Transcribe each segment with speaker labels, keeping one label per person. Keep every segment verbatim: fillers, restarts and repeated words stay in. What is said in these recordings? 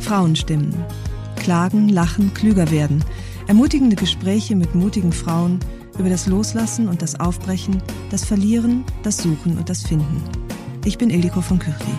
Speaker 1: Frauenstimmen. Klagen, lachen, klüger werden. Ermutigende Gespräche mit mutigen Frauen über das Loslassen und das Aufbrechen, das Verlieren, das Suchen und das Finden. Ich bin Ildiko von Kürti.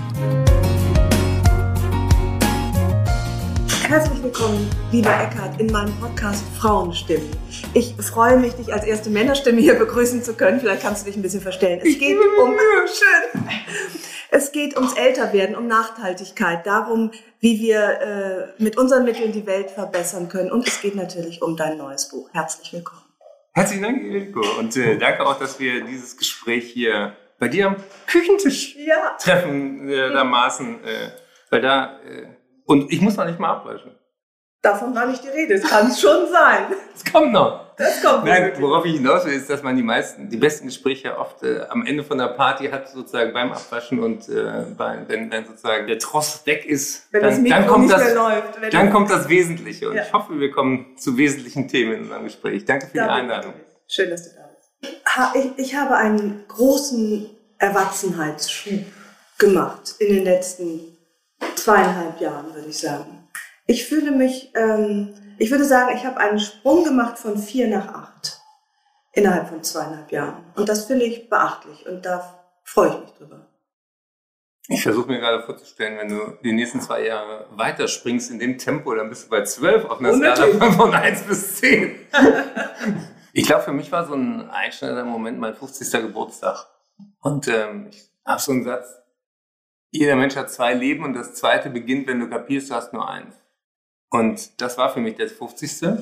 Speaker 2: Herzlich willkommen, lieber Eckhard, in meinem Podcast Frauenstimmen. Ich freue mich, dich als erste Männerstimme hier begrüßen zu können. Vielleicht kannst du dich ein bisschen verstellen. Es geht um schön. Es geht ums Älterwerden, um Nachhaltigkeit, darum, wie wir äh, mit unseren Mitteln die Welt verbessern können. Und es geht natürlich um dein neues Buch. Herzlich willkommen.
Speaker 3: Herzlichen Dank, Ildiko. Und äh, danke auch, dass wir dieses Gespräch hier bei dir am Küchentisch ja. treffen, äh, dermaßen. Äh, weil da, äh, und ich muss noch nicht mal abwaschen.
Speaker 2: Davon war nicht die Rede. Es kann schon sein.
Speaker 3: Es kommt noch.
Speaker 2: Das kommt
Speaker 3: Nein, worauf ich hinaus will, ist, dass man die meisten, die besten Gespräche oft äh, am Ende von der Party hat, sozusagen beim Abwaschen und äh, bei, wenn dann sozusagen der Tross weg ist,
Speaker 2: wenn
Speaker 3: dann,
Speaker 2: das Mikro
Speaker 3: dann, kommt,
Speaker 2: nicht
Speaker 3: das,
Speaker 2: mehr läuft, wenn
Speaker 3: dann kommt das Wesentliche. Und
Speaker 2: ja.
Speaker 3: ich hoffe, wir kommen zu wesentlichen Themen in unserem Gespräch. Danke für
Speaker 2: Danke.
Speaker 3: die Einladung.
Speaker 2: Schön, dass du da bist. Ich, ich habe einen großen Erwachsenheitsschub gemacht in den letzten zweieinhalb Jahren, würde ich sagen. Ich fühle mich, ähm, ich würde sagen, ich habe einen Sprung gemacht von vier nach acht innerhalb von zweieinhalb Jahren. Und das finde ich beachtlich und da freue ich mich drüber.
Speaker 3: Ich versuche mir gerade vorzustellen, wenn du die nächsten zwei Jahre weiterspringst in dem Tempo, dann bist du bei zwölf auf einer Skala von eins bis zehn. Ich glaube, für mich war so ein einschneidender Moment mein fünfzigster Geburtstag. Und ähm, ich habe so einen Satz, jeder Mensch hat zwei Leben und das zweite beginnt, wenn du kapierst, du hast nur eins. Und das war für mich das fünfzigste.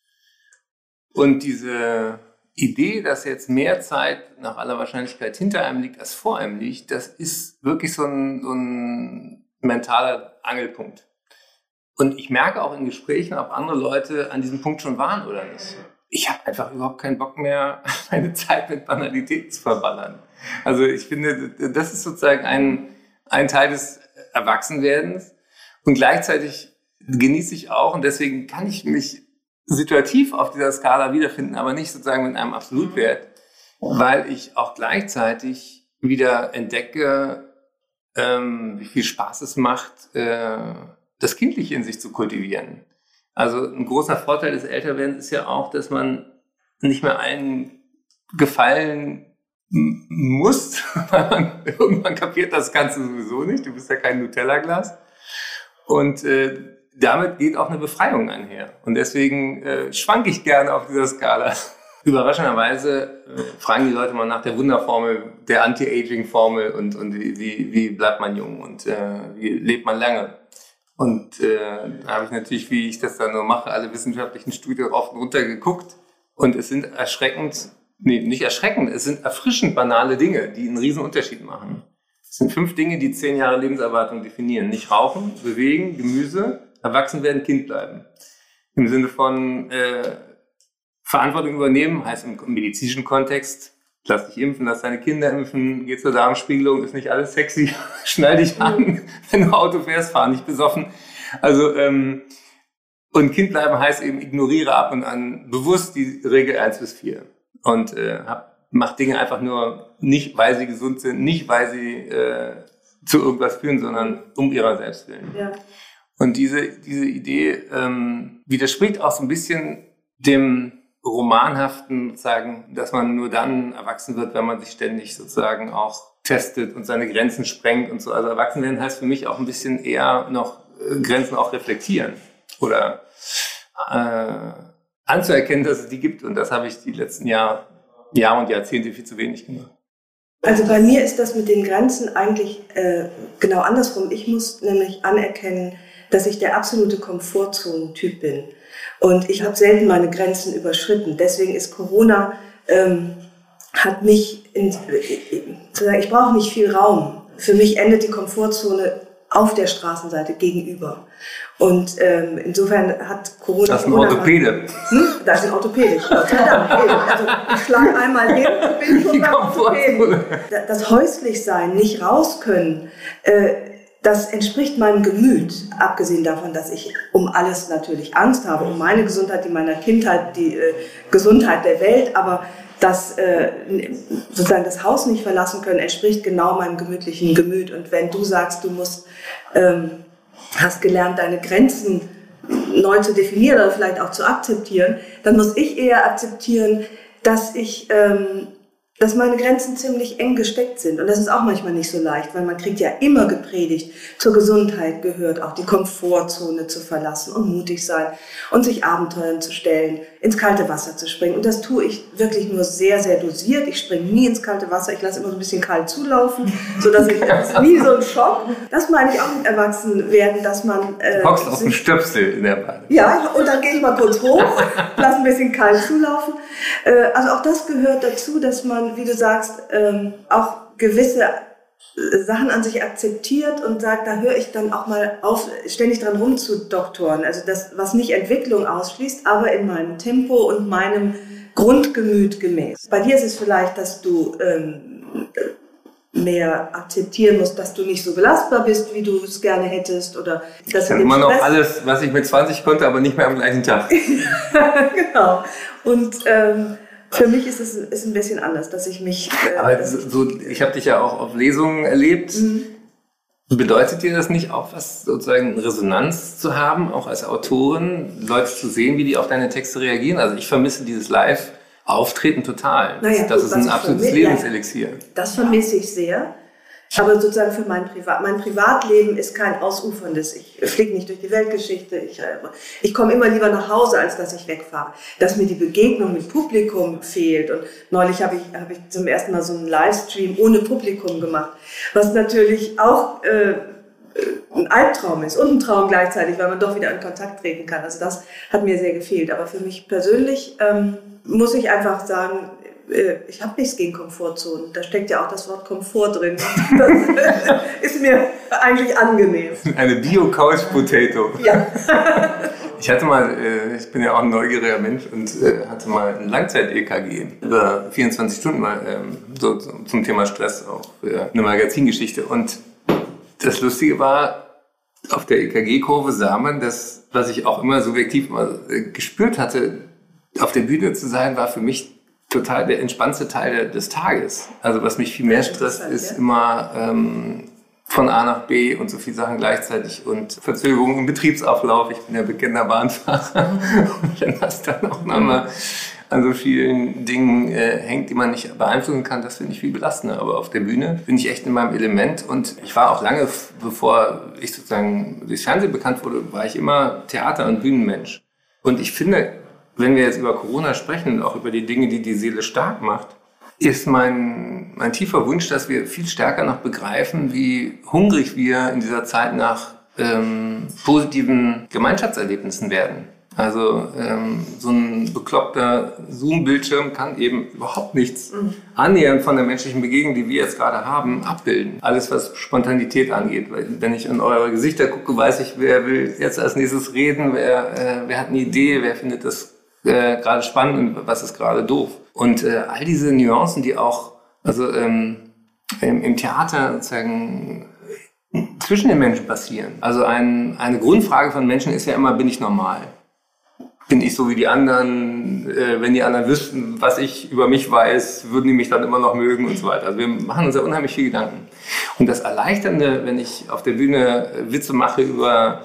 Speaker 3: Und diese Idee, dass jetzt mehr Zeit nach aller Wahrscheinlichkeit hinter einem liegt, als vor einem liegt, das ist wirklich so ein, so ein mentaler Angelpunkt. Und ich merke auch in Gesprächen, ob andere Leute an diesem Punkt schon waren oder nicht. Ich habe einfach überhaupt keinen Bock mehr, meine Zeit mit Banalitäten zu verballern. Also ich finde, das ist sozusagen ein, ein Teil des Erwachsenwerdens. Und gleichzeitig genieße ich auch, und deswegen kann ich mich situativ auf dieser Skala wiederfinden, aber nicht sozusagen mit einem Absolutwert, weil ich auch gleichzeitig wieder entdecke, ähm, wie viel Spaß es macht, äh, das Kindliche in sich zu kultivieren. Also ein großer Vorteil des Älterwerdens ist ja auch, dass man nicht mehr allen gefallen m- muss, weil man irgendwann kapiert das Ganze sowieso nicht. Du bist ja kein Nutella-Glas. Und äh, damit geht auch eine Befreiung einher. Und deswegen äh, schwanke ich gerne auf dieser Skala. Überraschenderweise äh, fragen die Leute mal nach der Wunderformel, der Anti-Aging-Formel und, und wie, wie, wie bleibt man jung und äh, wie lebt man lange. Und äh, da habe ich natürlich, wie ich das dann nur mache, alle wissenschaftlichen Studien rauf und runter geguckt. Und es sind erschreckend, nee, nicht erschreckend, es sind erfrischend banale Dinge, die einen riesen Unterschied machen. Es sind fünf Dinge, die zehn Jahre Lebenserwartung definieren. Nicht rauchen, bewegen, Gemüse, erwachsen werden, Kind bleiben. Im Sinne von äh, Verantwortung übernehmen, heißt im medizinischen Kontext, lass dich impfen, lass deine Kinder impfen, geh zur Darmspiegelung, ist nicht alles sexy, schnall dich an, wenn du Auto fährst, fahr nicht besoffen. Also, ähm, und Kind bleiben heißt eben, ignoriere ab und an bewusst die Regel eins bis vier. Und äh, hab, mach Dinge einfach nur nicht, weil sie gesund sind, nicht, weil sie äh, zu irgendwas führen, sondern um ihrer selbst willen. Ja. Und diese, diese Idee ähm, widerspricht auch so ein bisschen dem Romanhaften, sozusagen, dass man nur dann erwachsen wird, wenn man sich ständig sozusagen auch testet und seine Grenzen sprengt und so. Also erwachsen werden heißt für mich auch ein bisschen eher noch äh, Grenzen auch reflektieren oder äh, anzuerkennen, dass es die gibt. Und das habe ich die letzten Jahr, Jahre und Jahrzehnte viel zu wenig gemacht.
Speaker 2: Also bei mir ist das mit den Grenzen eigentlich äh, genau andersrum. Ich muss nämlich anerkennen, dass ich der absolute Komfortzonen-Typ bin. Und ich habe selten meine Grenzen überschritten. Deswegen ist Corona, ähm, hat mich, in, ich brauche nicht viel Raum. Für mich endet die Komfortzone auf der Straßenseite gegenüber. Und ähm, insofern hat Corona...
Speaker 3: Das ist ein Orthopäde.
Speaker 2: Hm? Da ist ein Orthopäde. Also ich schlage einmal hin und bin schon beim Orthopäden. Das Häuslichsein, nicht raus können, äh, das entspricht meinem Gemüt, abgesehen davon, dass ich um alles natürlich Angst habe, um meine Gesundheit, die meiner Kindheit, die äh, Gesundheit der Welt, aber das äh, sozusagen das Haus nicht verlassen können, entspricht genau meinem gemütlichen Gemüt. Und wenn du sagst, du musst ähm, hast gelernt, deine Grenzen neu zu definieren oder vielleicht auch zu akzeptieren, dann muss ich eher akzeptieren, dass ich, ähm, dass meine Grenzen ziemlich eng gesteckt sind. Und das ist auch manchmal nicht so leicht, weil man kriegt ja immer gepredigt, zur Gesundheit gehört auch die Komfortzone zu verlassen und mutig sein und sich Abenteuern zu stellen, ins kalte Wasser zu springen. Und das tue ich wirklich nur sehr, sehr dosiert. Ich springe nie ins kalte Wasser. Ich lasse immer so ein bisschen kalt zulaufen, sodass ich, das ist nie so ein Schock. Das meine ich auch mit Erwachsenwerden, dass man...
Speaker 3: Äh, du hockst auf dem Stöpsel in der Bahn.
Speaker 2: Ja, und dann gehe ich mal kurz hoch, lasse ein bisschen kalt zulaufen. Äh, also auch das gehört dazu, dass man, wie du sagst, ähm, auch gewisse Sachen an sich akzeptiert und sagt, da höre ich dann auch mal auf, ständig dran rumzudoktoren. Also das, was nicht Entwicklung ausschließt, aber in meinem Tempo und meinem Grundgemüt gemäß. Bei dir ist es vielleicht, dass du ähm, mehr akzeptieren musst, dass du nicht so belastbar bist, wie du es gerne hättest. Oder dass
Speaker 3: ich kann immer noch alles, was ich mit zwanzig konnte, aber nicht mehr am gleichen Tag.
Speaker 2: Genau. Und ähm, für mich ist es ist ein bisschen anders, dass ich mich...
Speaker 3: Äh, Aber so, ich habe dich ja auch auf Lesungen erlebt. Mhm. Bedeutet dir das nicht auch was, sozusagen Resonanz zu haben, auch als Autorin, Leute zu sehen, wie die auf deine Texte reagieren? Also ich vermisse dieses Live-Auftreten total.
Speaker 2: Naja,
Speaker 3: das
Speaker 2: gut,
Speaker 3: ist ein absolutes Lebenselixier.
Speaker 2: Das vermisse ich sehr. Aber sozusagen für mein Privat, mein Privatleben ist kein ausuferndes. Ich fliege nicht durch die Weltgeschichte. Ich, ich komme immer lieber nach Hause, als dass ich wegfahre. Dass mir die Begegnung mit Publikum fehlt. Und neulich habe ich, habe ich zum ersten Mal so einen Livestream ohne Publikum gemacht. Was natürlich auch äh, ein Albtraum ist und ein Traum gleichzeitig, weil man doch wieder in Kontakt treten kann. Also das hat mir sehr gefehlt. Aber für mich persönlich ähm, muss ich einfach sagen, ich habe nichts gegen Komfortzonen. Da steckt ja auch das Wort Komfort drin. Das ist mir eigentlich angenehm.
Speaker 3: Eine Bio-Couch-Potato.
Speaker 2: Ja.
Speaker 3: Ich hatte mal, ich bin ja auch ein neugieriger Mensch und hatte mal ein Langzeit-E K G über vierundzwanzig Stunden mal so zum Thema Stress, auch für eine Magazingeschichte. Und das Lustige war, auf der E K G-Kurve sah man, dass, was ich auch immer subjektiv immer gespürt hatte, auf der Bühne zu sein, war für mich total der entspannte Teil des Tages. Also was mich viel mehr stresst, ist ja. immer ähm, von A nach B und so viele Sachen gleichzeitig und Verzögerungen im Betriebsauflauf. Ich bin ja bekennender Bahnfahrer und wenn das dann auch nochmal an so vielen Dingen äh, hängt, die man nicht beeinflussen kann, das finde ich viel belastender. Aber auf der Bühne bin ich echt in meinem Element und ich war auch lange, bevor ich sozusagen durchs Fernsehen bekannt wurde, war ich immer Theater- und Bühnenmensch. Und ich finde, wenn wir jetzt über Corona sprechen und auch über die Dinge, die die Seele stark macht, ist mein, mein tiefer Wunsch, dass wir viel stärker noch begreifen, wie hungrig wir in dieser Zeit nach ähm, positiven Gemeinschaftserlebnissen werden. Also ähm, so ein bekloppter Zoom-Bildschirm kann eben überhaupt nichts mhm. annähernd von der menschlichen Begegnung, die wir jetzt gerade haben, abbilden. Alles, was Spontanität angeht. Weil wenn ich in eure Gesichter gucke, weiß ich, wer will jetzt als nächstes reden, wer, äh, wer hat eine Idee, wer findet das äh, gerade spannend und was ist gerade doof. Und äh, all diese Nuancen, die auch also ähm, im, im Theater sozusagen zwischen den Menschen passieren. Also ein, eine Grundfrage von Menschen ist ja immer, bin ich normal? Bin ich so wie die anderen? Äh, wenn die anderen wüssten, was ich über mich weiß, würden die mich dann immer noch mögen und so weiter. Also wir machen uns ja unheimlich viel Gedanken. Und das Erleichternde, wenn ich auf der Bühne Witze mache über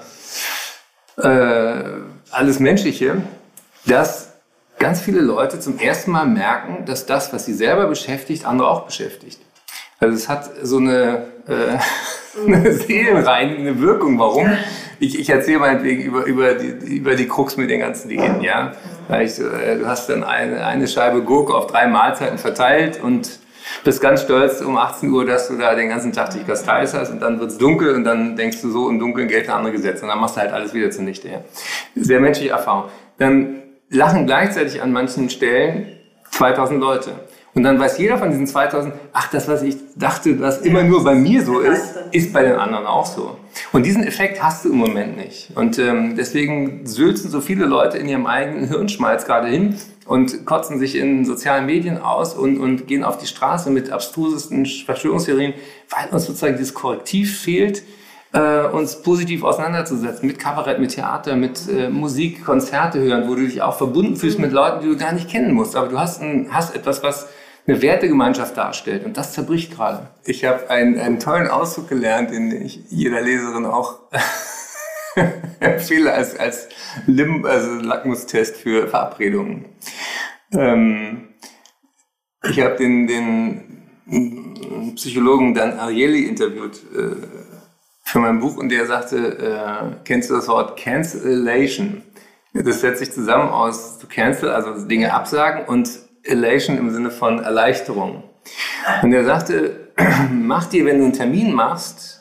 Speaker 3: äh, alles Menschliche, dass ganz viele Leute zum ersten Mal merken, dass das, was sie selber beschäftigt, andere auch beschäftigt. Also es hat so eine, äh, eine seelenreinigende Wirkung. Warum? Ich, ich erzähle meinetwegen über, über, die, über die Krux mit den ganzen Dingen. Ja? Ich, äh, du hast dann eine, eine Scheibe Gurke auf drei Mahlzeiten verteilt und bist ganz stolz um achtzehn Uhr, dass du da den ganzen Tag dich kasteist hast und dann wird es dunkel und dann denkst du so, im Dunkeln gelten andere Gesetze und dann machst du halt alles wieder zunichte. Ja? Sehr menschliche Erfahrung. Dann lachen gleichzeitig an manchen Stellen zweitausend Leute. Und dann weiß jeder von diesen zweitausend, ach, das, was ich dachte, was immer nur bei mir so ist, ist bei den anderen auch so. Und diesen Effekt hast du im Moment nicht. Und ähm, deswegen sülzen so viele Leute in ihrem eigenen Hirnschmalz gerade hin und kotzen sich in sozialen Medien aus und, und gehen auf die Straße mit abstrusesten Verschwörungstheorien, weil uns sozusagen dieses Korrektiv fehlt, äh, uns positiv auseinanderzusetzen mit Kabarett, mit Theater, mit äh, Musik, Konzerte hören, wo du dich auch verbunden fühlst mit Leuten, die du gar nicht kennen musst. Aber du hast, ein, hast etwas, was eine Wertegemeinschaft darstellt. Und das zerbricht gerade. Ich habe einen, einen tollen Ausdruck gelernt, den ich jeder Leserin auch empfehle als, als Lim, also Lackmustest für Verabredungen. Ähm, ich habe den, den Psychologen Dan Ariely interviewt äh, für mein Buch und der sagte, äh, kennst du das Wort Cancellation? Das setzt sich zusammen aus to cancel, also Dinge absagen, und elation im Sinne von Erleichterung. Und er sagte, mach dir, wenn du einen Termin machst,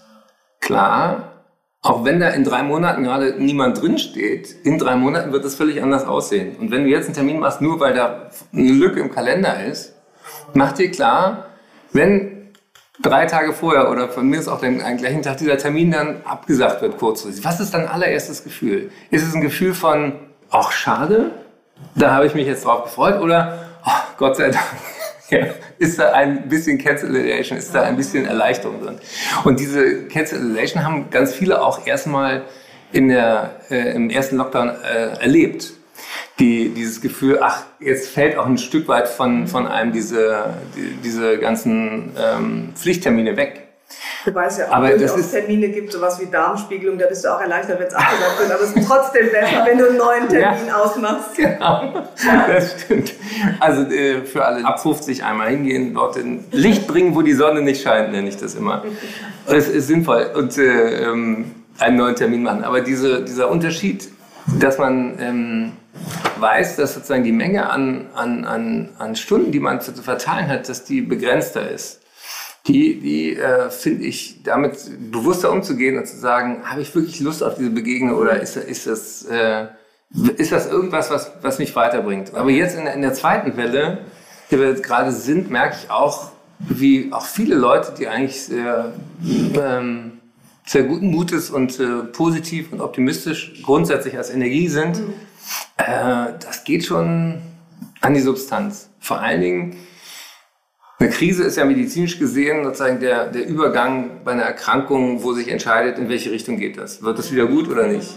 Speaker 3: klar, auch wenn da in drei Monaten gerade niemand drinsteht, in drei Monaten wird es völlig anders aussehen. Und wenn du jetzt einen Termin machst, nur weil da eine Lücke im Kalender ist, mach dir klar, wenn drei Tage vorher oder von mir ist auch den gleichen Tag dieser Termin dann abgesagt wird kurzfristig. Was ist dein allererstes Gefühl? Ist es ein Gefühl von, ach schade, da habe ich mich jetzt drauf gefreut, oder oh, Gott sei Dank, ja, ist da ein bisschen Cancellation, ist da ein bisschen Erleichterung drin? Und diese Cancellation haben ganz viele auch erstmal in der, äh, im ersten Lockdown äh, erlebt. Die, dieses Gefühl, ach, jetzt fällt auch ein Stück weit von, von einem diese, die, diese ganzen ähm, Pflichttermine weg.
Speaker 2: Wobei es ja auch durchaus Termine gibt, sowas wie Darmspiegelung, da bist du auch erleichtert, wenn es abgesagt wird, aber es ist trotzdem besser, wenn du einen neuen Termin ja, ausmachst.
Speaker 3: Genau, das stimmt. Also äh, für alle ab fünfzig einmal hingehen, dort in Licht bringen, wo die Sonne nicht scheint, nenne ich das immer. Es ist sinnvoll und äh, ähm, einen neuen Termin machen. Aber diese, dieser Unterschied, dass man ähm, weiß, dass sozusagen die Menge an, an, an, an Stunden, die man zu, zu verteilen hat, dass die begrenzter ist. Die, die äh, finde ich, damit bewusster umzugehen und zu sagen, habe ich wirklich Lust auf diese Begegnung oder ist, ist, das, äh, ist das irgendwas, was, was mich weiterbringt? Aber jetzt in, in der zweiten Welle, die wir jetzt gerade sind, merke ich auch, wie auch viele Leute, die eigentlich sehr, ähm, sehr guten Mutes und äh, positiv und optimistisch grundsätzlich als Energie sind, mhm. äh, das geht schon an die Substanz. Vor allen Dingen, eine Krise ist ja medizinisch gesehen sozusagen der, der Übergang bei einer Erkrankung, wo sich entscheidet, in welche Richtung geht das. Wird das wieder gut oder nicht?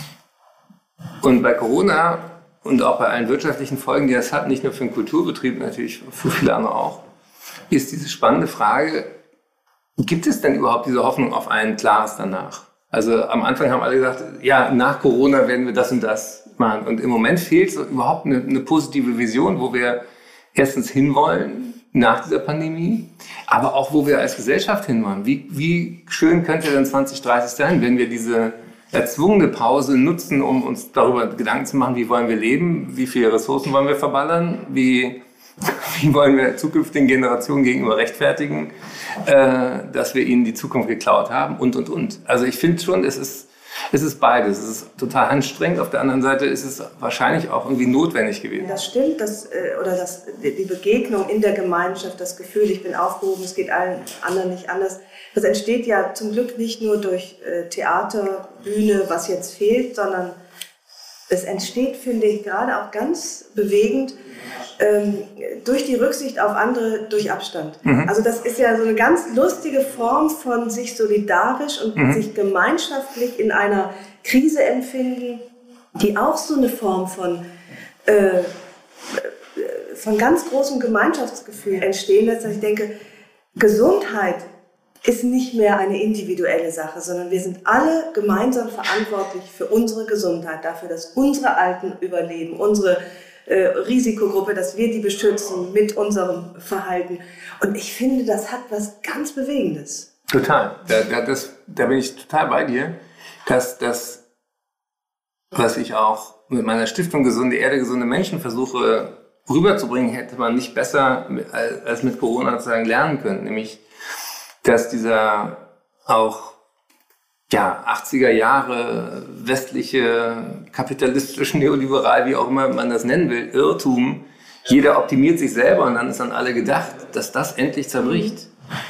Speaker 3: Und bei Corona und auch bei allen wirtschaftlichen Folgen, die das hat, nicht nur für den Kulturbetrieb, natürlich für viele andere auch, ist diese spannende Frage, gibt es denn überhaupt diese Hoffnung auf ein klares danach? Also am Anfang haben alle gesagt, ja, nach Corona werden wir das und das machen. Und im Moment fehlt so überhaupt eine, eine positive Vision, wo wir erstens hinwollen, nach dieser Pandemie, aber auch, wo wir als Gesellschaft hinwollen. Wie, wie schön könnte denn zwanzig dreißig sein, wenn wir diese erzwungene Pause nutzen, um uns darüber Gedanken zu machen, wie wollen wir leben, wie viele Ressourcen wollen wir verballern, wie, wie wollen wir zukünftigen Generationen gegenüber rechtfertigen, äh, dass wir ihnen die Zukunft geklaut haben und, und, und. Also ich finde schon, es ist Es ist beides. Es ist total anstrengend. Auf der anderen Seite ist es wahrscheinlich auch irgendwie notwendig gewesen.
Speaker 2: Das stimmt, das, oder das, die Begegnung in der Gemeinschaft, das Gefühl, ich bin aufgehoben, es geht allen anderen nicht anders. Das entsteht ja zum Glück nicht nur durch Theater, Bühne, was jetzt fehlt, sondern es entsteht, finde ich, gerade auch ganz bewegend ähm, durch die Rücksicht auf andere, durch Abstand. Mhm. Also das ist ja so eine ganz lustige Form von sich solidarisch und mhm. sich gemeinschaftlich in einer Krise empfinden, die auch so eine Form von, äh, von ganz großem Gemeinschaftsgefühl entstehen lässt. Ich denke, Gesundheit ist nicht mehr eine individuelle Sache, sondern wir sind alle gemeinsam verantwortlich für unsere Gesundheit, dafür, dass unsere Alten überleben, unsere äh, Risikogruppe, dass wir die beschützen mit unserem Verhalten. Und ich finde, das hat was ganz Bewegendes.
Speaker 3: Total. Da, da, das, da bin ich total bei dir, dass das, was ich auch mit meiner Stiftung Gesunde Erde, gesunde Menschen versuche rüberzubringen, hätte man nicht besser als mit Corona sozusagen lernen können, nämlich dass dieser auch ja, achtziger Jahre westliche, kapitalistisch, neoliberal, wie auch immer man das nennen will, Irrtum, jeder optimiert sich selber und dann ist an alle gedacht, dass das endlich zerbricht.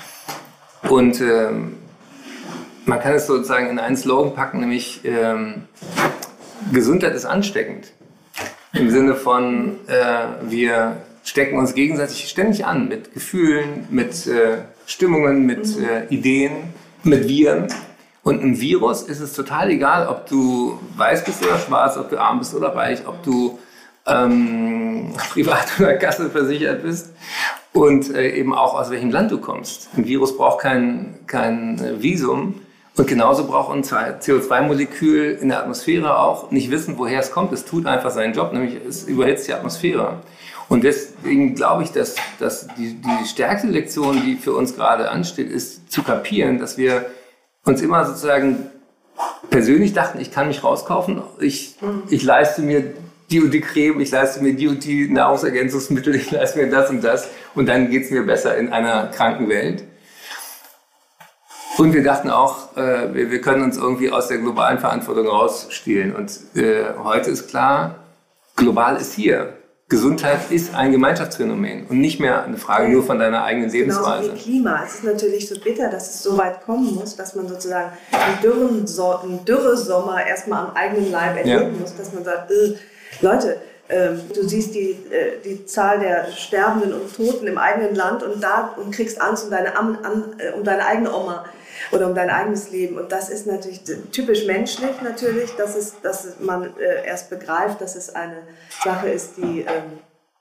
Speaker 3: Und ähm, man kann es sozusagen in einen Slogan packen, nämlich ähm, Gesundheit ist ansteckend. Im Sinne von, äh, wir stecken uns gegenseitig ständig an mit Gefühlen, mit äh, Stimmungen, mit äh, Ideen, mit Viren. Und im Virus ist es total egal, ob du weiß bist oder schwarz, ob du arm bist oder reich, ob du ähm, privat oder Kasse versichert bist und äh, eben auch aus welchem Land du kommst. Ein Virus braucht kein, kein Visum Und genauso braucht ein C O zwei Molekül in der Atmosphäre auch nicht wissen, woher es kommt. Es tut einfach seinen Job, nämlich es überhitzt die Atmosphäre. Und deswegen glaube ich, dass, dass die, die stärkste Lektion, die für uns gerade ansteht, ist zu kapieren, dass wir uns immer sozusagen persönlich dachten, ich kann mich rauskaufen, ich, ich leiste mir die und die Creme, ich leiste mir die und die Nahrungsergänzungsmittel, ich leiste mir das und das und dann geht es mir besser in einer kranken Welt. Und wir dachten auch, äh, wir, wir können uns irgendwie aus der globalen Verantwortung rausstehlen. Und äh, heute ist klar, global ist hier. Gesundheit ist ein Gemeinschaftsphänomen und nicht mehr eine Frage nur von deiner eigenen Lebensweise.
Speaker 2: Genauso wie Klima. Es ist natürlich so bitter, dass es so weit kommen muss, dass man sozusagen einen dürren so einen Dürresommer erstmal am eigenen Leib erleben ja. muss, dass man sagt, äh, Leute, äh, du siehst die, äh, die Zahl der Sterbenden und Toten im eigenen Land und da und kriegst Angst um deine, an, äh, um deine eigene Oma oder um dein eigenes Leben. Und das ist natürlich typisch menschlich natürlich, dass, es, dass man äh, erst begreift, dass es eine Sache ist, die ähm,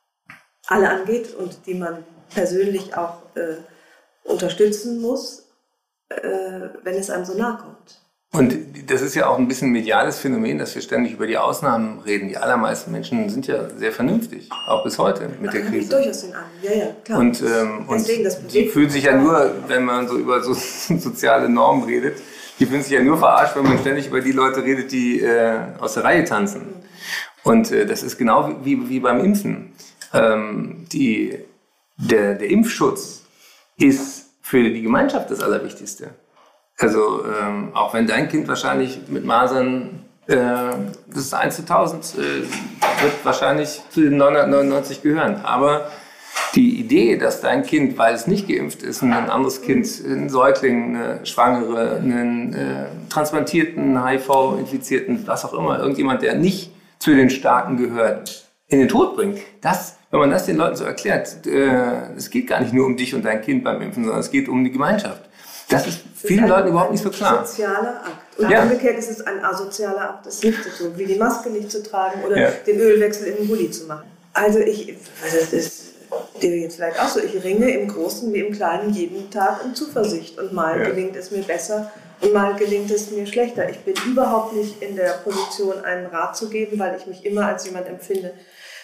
Speaker 2: alle angeht und die man persönlich auch äh, unterstützen muss, äh, wenn es einem so nahe kommt.
Speaker 3: Und das ist ja auch ein bisschen ein mediales Phänomen, dass wir ständig über die Ausnahmen reden. Die allermeisten Menschen sind ja sehr vernünftig, auch bis heute mit Ach, der Krise.
Speaker 2: Durchaus den an. Ja, ja, klar.
Speaker 3: Und, ähm, Deswegen, und die fühlen sich ja nur, wenn man so über so soziale Normen redet, die fühlen sich ja nur verarscht, wenn man ständig über die Leute redet, die äh, aus der Reihe tanzen. Mhm. Und äh, das ist genau wie, wie beim Impfen. Ähm, die, der, der Impfschutz ist für die Gemeinschaft das Allerwichtigste. Also ähm, auch wenn dein Kind wahrscheinlich mit Masern, äh, das ist eins zu tausend, äh, wird wahrscheinlich zu den neunhundertneunundneunzig gehören. Aber die Idee, dass dein Kind, weil es nicht geimpft ist, ein anderes Kind, ein Säugling, eine Schwangere, einen äh, transplantierten, H I V-Infizierten, was auch immer, irgendjemand, der nicht zu den Starken gehört, in den Tod bringt, das, wenn man das den Leuten so erklärt, äh, es geht gar nicht nur um dich und dein Kind beim Impfen, sondern es geht um die Gemeinschaft. Das ist vielen Leuten überhaupt nicht so klar.
Speaker 2: Das ist ein sozialer Akt. Und ja. umgekehrt ist es ein asozialer Akt, das nicht zu tun, wie die Maske nicht zu tragen oder ja. den Ölwechsel in den Pulli zu machen. Also ich, das ist dir jetzt vielleicht auch so, ich ringe im Großen wie im Kleinen jeden Tag um Zuversicht. Und mal ja. gelingt es mir besser und mal gelingt es mir schlechter. Ich bin überhaupt nicht in der Position, einen Rat zu geben, weil ich mich immer als jemand empfinde,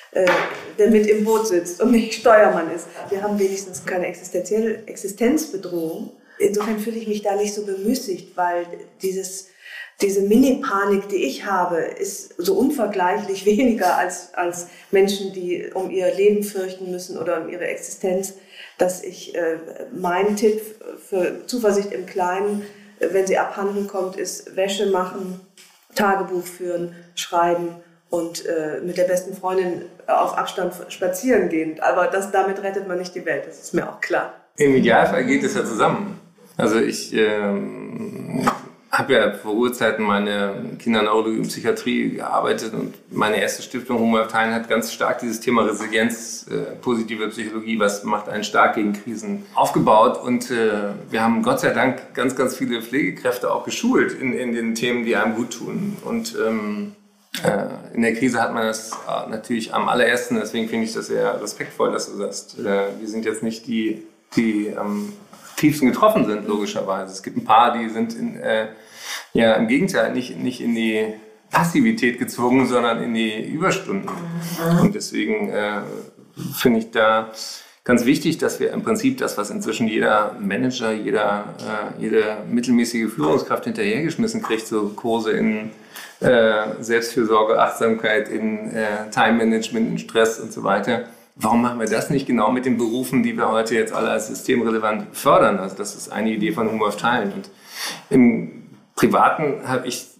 Speaker 2: der mit im Boot sitzt und nicht Steuermann ist. Wir haben wenigstens keine existenzielle Existenzbedrohung. Insofern fühle ich mich da nicht so bemüßigt, weil dieses, diese Mini-Panik, die ich habe, ist so unvergleichlich weniger als, als Menschen, die um ihr Leben fürchten müssen oder um ihre Existenz, dass ich, äh, mein Tipp für Zuversicht im Kleinen, äh, wenn sie abhanden kommt, ist Wäsche machen, Tagebuch führen, schreiben und äh, mit der besten Freundin auf Abstand spazieren gehen. Aber das, damit rettet man nicht die Welt, das ist mir auch klar.
Speaker 3: Im Idealfall geht es ja zusammen. Also ich ähm, habe ja vor Urzeiten meine Kinderneurologie und Psychiatrie gearbeitet und meine erste Stiftung Humboldt Heine hat ganz stark dieses Thema Resilienz, äh, positive Psychologie, was macht einen stark gegen Krisen, aufgebaut und äh, wir haben Gott sei Dank ganz, ganz viele Pflegekräfte auch geschult in, in den Themen, die einem gut tun und ähm, äh, in der Krise hat man das äh, natürlich am allerersten, deswegen finde ich das sehr respektvoll, dass du sagst, äh, wir sind jetzt nicht die, die am tiefsten getroffen sind, logischerweise. Es gibt ein paar, die sind in, äh, ja, im Gegenteil nicht, nicht in die Passivität gezwungen, sondern in die Überstunden. Und deswegen äh, finde ich da ganz wichtig, dass wir im Prinzip das, was inzwischen jeder Manager, jeder, äh, jede mittelmäßige Führungskraft hinterhergeschmissen kriegt, so Kurse in äh, Selbstfürsorge, Achtsamkeit, in äh, Time-Management, in Stress und so weiter. Warum machen wir das nicht genau mit den Berufen, die wir heute jetzt alle als systemrelevant fördern? Also das ist eine Idee von Humboldt Teilen. Und im Privaten habe ich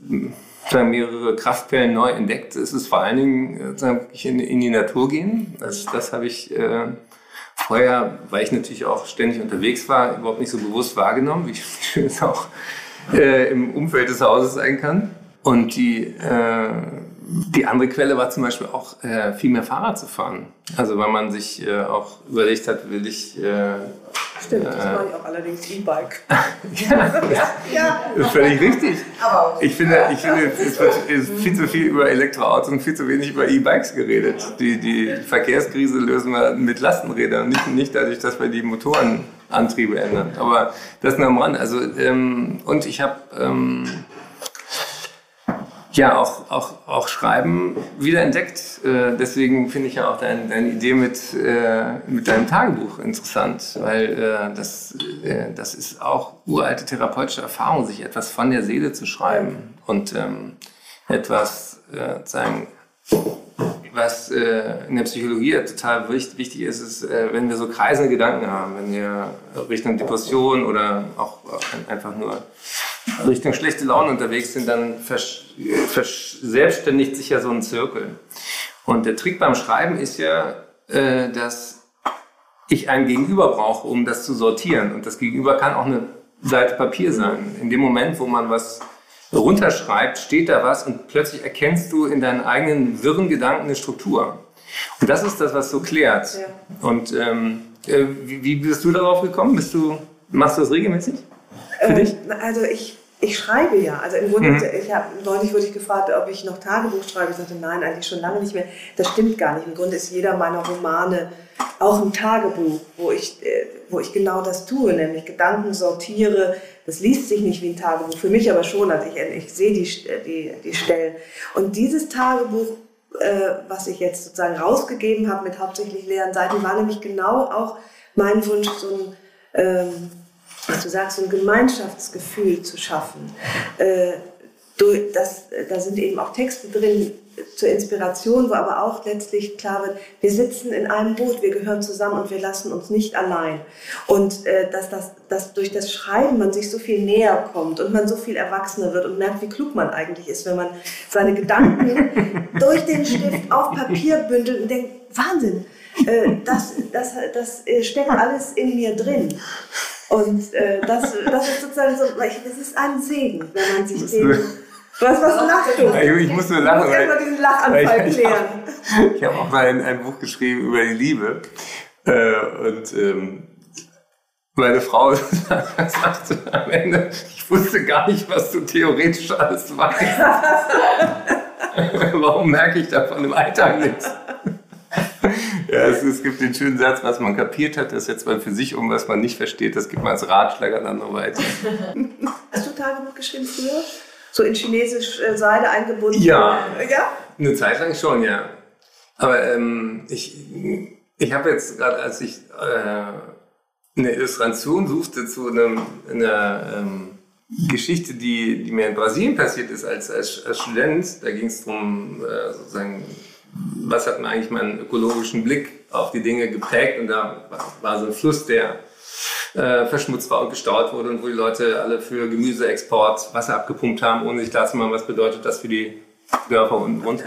Speaker 3: mehrere Kraftquellen neu entdeckt. Es ist vor allen Dingen in, in die Natur gehen. Das, das habe ich äh, vorher, weil ich natürlich auch ständig unterwegs war, überhaupt nicht so bewusst wahrgenommen, wie schön es auch äh, im Umfeld des Hauses sein kann. Und die äh, Die andere Quelle war zum Beispiel auch äh, viel mehr Fahrrad zu fahren. Also weil man sich äh, auch überlegt hat, will ich... Äh,
Speaker 2: Stimmt, das äh, war ich auch allerdings E-Bike.
Speaker 3: ja, ja, ja, das ist völlig richtig. Aber ich finde, ich finde es wird es ist viel zu viel über Elektroautos und viel zu wenig über E-Bikes geredet. Die, die Verkehrskrise lösen wir mit Lastenrädern, nicht, nicht dadurch, dass wir die Motoren Antriebe ändern. Aber das nur am Rand. Also, ähm, und ich habe ähm, ja auch, auch, auch Schreiben wieder entdeckt. Äh, deswegen finde ich ja auch dein, deine Idee mit, äh, mit deinem Tagebuch interessant, weil äh, das, äh, das ist auch uralte therapeutische Erfahrung, sich etwas von der Seele zu schreiben und ähm, etwas äh, sagen, was äh, in der Psychologie total wichtig ist, ist, äh, wenn wir so kreisende Gedanken haben, wenn wir Richtung Depression oder auch äh, einfach nur Richtung schlechte Laune unterwegs sind, dann verselbstständigt sich ja so ein Zirkel. Und der Trick beim Schreiben ist ja, äh, dass ich ein Gegenüber brauche, um das zu sortieren. Und das Gegenüber kann auch eine Seite Papier sein. In dem Moment, wo man was runterschreibt, steht da was und plötzlich erkennst du in deinen eigenen wirren Gedanken eine Struktur. Und das ist das, was so klärt. Ja. Und ähm, äh, wie, wie bist du darauf gekommen? Bist du, machst du das regelmäßig? Für
Speaker 2: ähm,
Speaker 3: dich?
Speaker 2: Also ich, ich schreibe ja. Also im Grunde, mhm. ich hab, neulich wurde ich gefragt, ob ich noch Tagebuch schreibe. Ich sagte, nein, eigentlich schon lange nicht mehr. Das stimmt gar nicht. Im Grunde ist jeder meiner Romane auch ein Tagebuch, wo ich, äh, wo ich genau das tue, nämlich Gedanken sortiere. Das liest sich nicht wie ein Tagebuch, für mich aber schon. Also ich, ich sehe die, die, die Stellen. Und dieses Tagebuch, äh, was ich jetzt sozusagen rausgegeben habe mit hauptsächlich leeren Seiten, war nämlich genau auch mein Wunsch, so ein, ähm, was du sagst, so ein Gemeinschaftsgefühl zu schaffen. Äh, das, da sind eben auch Texte drin zur Inspiration, wo aber auch letztlich klar wird, wir sitzen in einem Boot, wir gehören zusammen und wir lassen uns nicht allein. Und äh, dass, das, dass durch das Schreiben man sich so viel näher kommt und man so viel erwachsener wird und merkt, wie klug man eigentlich ist, wenn man seine Gedanken durch den Stift auf Papier bündelt und denkt, Wahnsinn, äh, das, das, das steckt alles in mir drin. Und äh, das, das ist sozusagen so, das ist ein Segen, wenn man sich den... Was, was lachst du?
Speaker 3: Ich, ich muss nur lachen,
Speaker 2: du musst
Speaker 3: weil,
Speaker 2: erstmal diesen Lachanfall
Speaker 3: ich,
Speaker 2: klären.
Speaker 3: Ich habe hab auch mal ein, ein Buch geschrieben über die Liebe. Äh, und ähm, meine Frau sagte am Ende, ich wusste gar nicht, was du theoretisch alles weißt. Warum merke ich davon im Alltag nichts? Ja, es, es gibt den schönen Satz, was man kapiert hat, das setzt man für sich um, was man nicht versteht, das gibt man als Ratschlag dann noch weiter.
Speaker 2: Hast du Tagebuch geschrieben früher? So in chinesisch äh, Seide eingebunden?
Speaker 3: Ja,
Speaker 2: ja,
Speaker 3: eine Zeit lang schon, ja. Aber ähm, ich, ich habe jetzt gerade, als ich äh, eine Illustration suchte zu einem, einer ähm, Geschichte, die, die mir in Brasilien passiert ist als, als, als Student, da ging es darum, äh, sozusagen, was hat mir eigentlich meinen ökologischen Blick auf die Dinge geprägt, und da war, war so ein Fluss, der äh, verschmutzt war und gestaut wurde und wo die Leute alle für Gemüseexport Wasser abgepumpt haben, ohne sich klarzumachen, was bedeutet das für die Dörfer unten runter.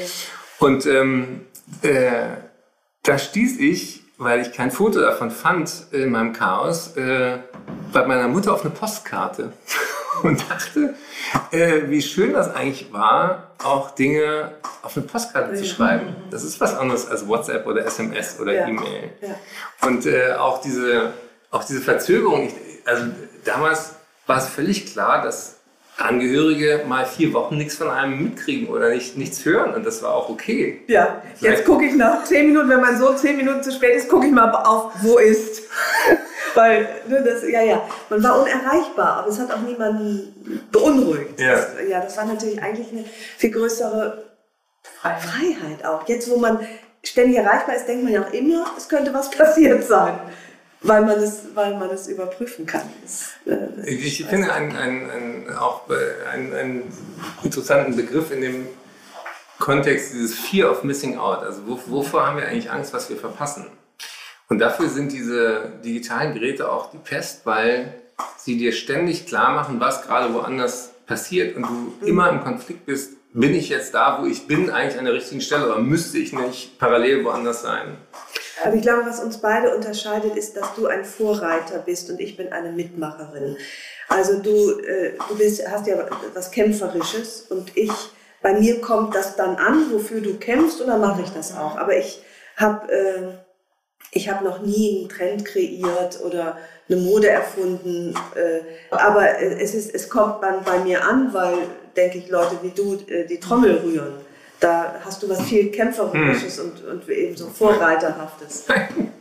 Speaker 3: Und ähm, äh, da stieß ich, weil ich kein Foto davon fand in meinem Chaos, äh, bei meiner Mutter auf eine Postkarte und dachte, äh, wie schön das eigentlich war, auch Dinge auf eine Postkarte zu schreiben. Das ist was anderes als WhatsApp oder S M S oder ja. E-Mail. Ja. Und äh, auch diese, auch diese Verzögerung, ich, also damals war es völlig klar, dass Angehörige mal vier Wochen nichts von einem mitkriegen oder nicht, nichts hören, und das war auch okay.
Speaker 2: Ja, jetzt gucke ich nach zehn Minuten, wenn mein Sohn zehn Minuten zu spät ist, gucke ich mal auf, wo ist. Weil, ne, das, ja, ja, man war unerreichbar, aber es hat auch niemanden beunruhigt.
Speaker 3: Ja.
Speaker 2: Das, ja, das war natürlich eigentlich eine viel größere Freiheit. Freiheit auch. Jetzt, wo man ständig erreichbar ist, denkt man ja auch immer, es könnte was passiert sein. Weil man es, weil man es überprüfen kann. Das, äh,
Speaker 3: ich finde einen, einen, einen, auch einen, einen interessanten Begriff in dem Kontext, dieses Fear of Missing Out. Also wo, wovor haben wir eigentlich Angst, was wir verpassen? Und dafür sind diese digitalen Geräte auch die Pest, weil sie dir ständig klar machen, was gerade woanders passiert, und du mhm. immer im Konflikt bist. Bin ich jetzt da, wo ich bin, eigentlich an der richtigen Stelle, oder müsste ich nicht parallel woanders sein?
Speaker 2: Aber ich glaube, was uns beide unterscheidet, ist, dass du ein Vorreiter bist und ich bin eine Mitmacherin. Also du, äh, du bist, hast ja was Kämpferisches, und ich, bei mir kommt das dann an, wofür du kämpfst, und dann mache ich das auch. Aber ich habe äh, ich hab noch nie einen Trend kreiert oder eine Mode erfunden. Äh, aber es, ist, es kommt dann bei mir an, weil, denke ich, Leute wie du äh, die Trommel rühren. Da hast du was viel Kämpferisches hm. und, und eben so Vorreiterhaftes.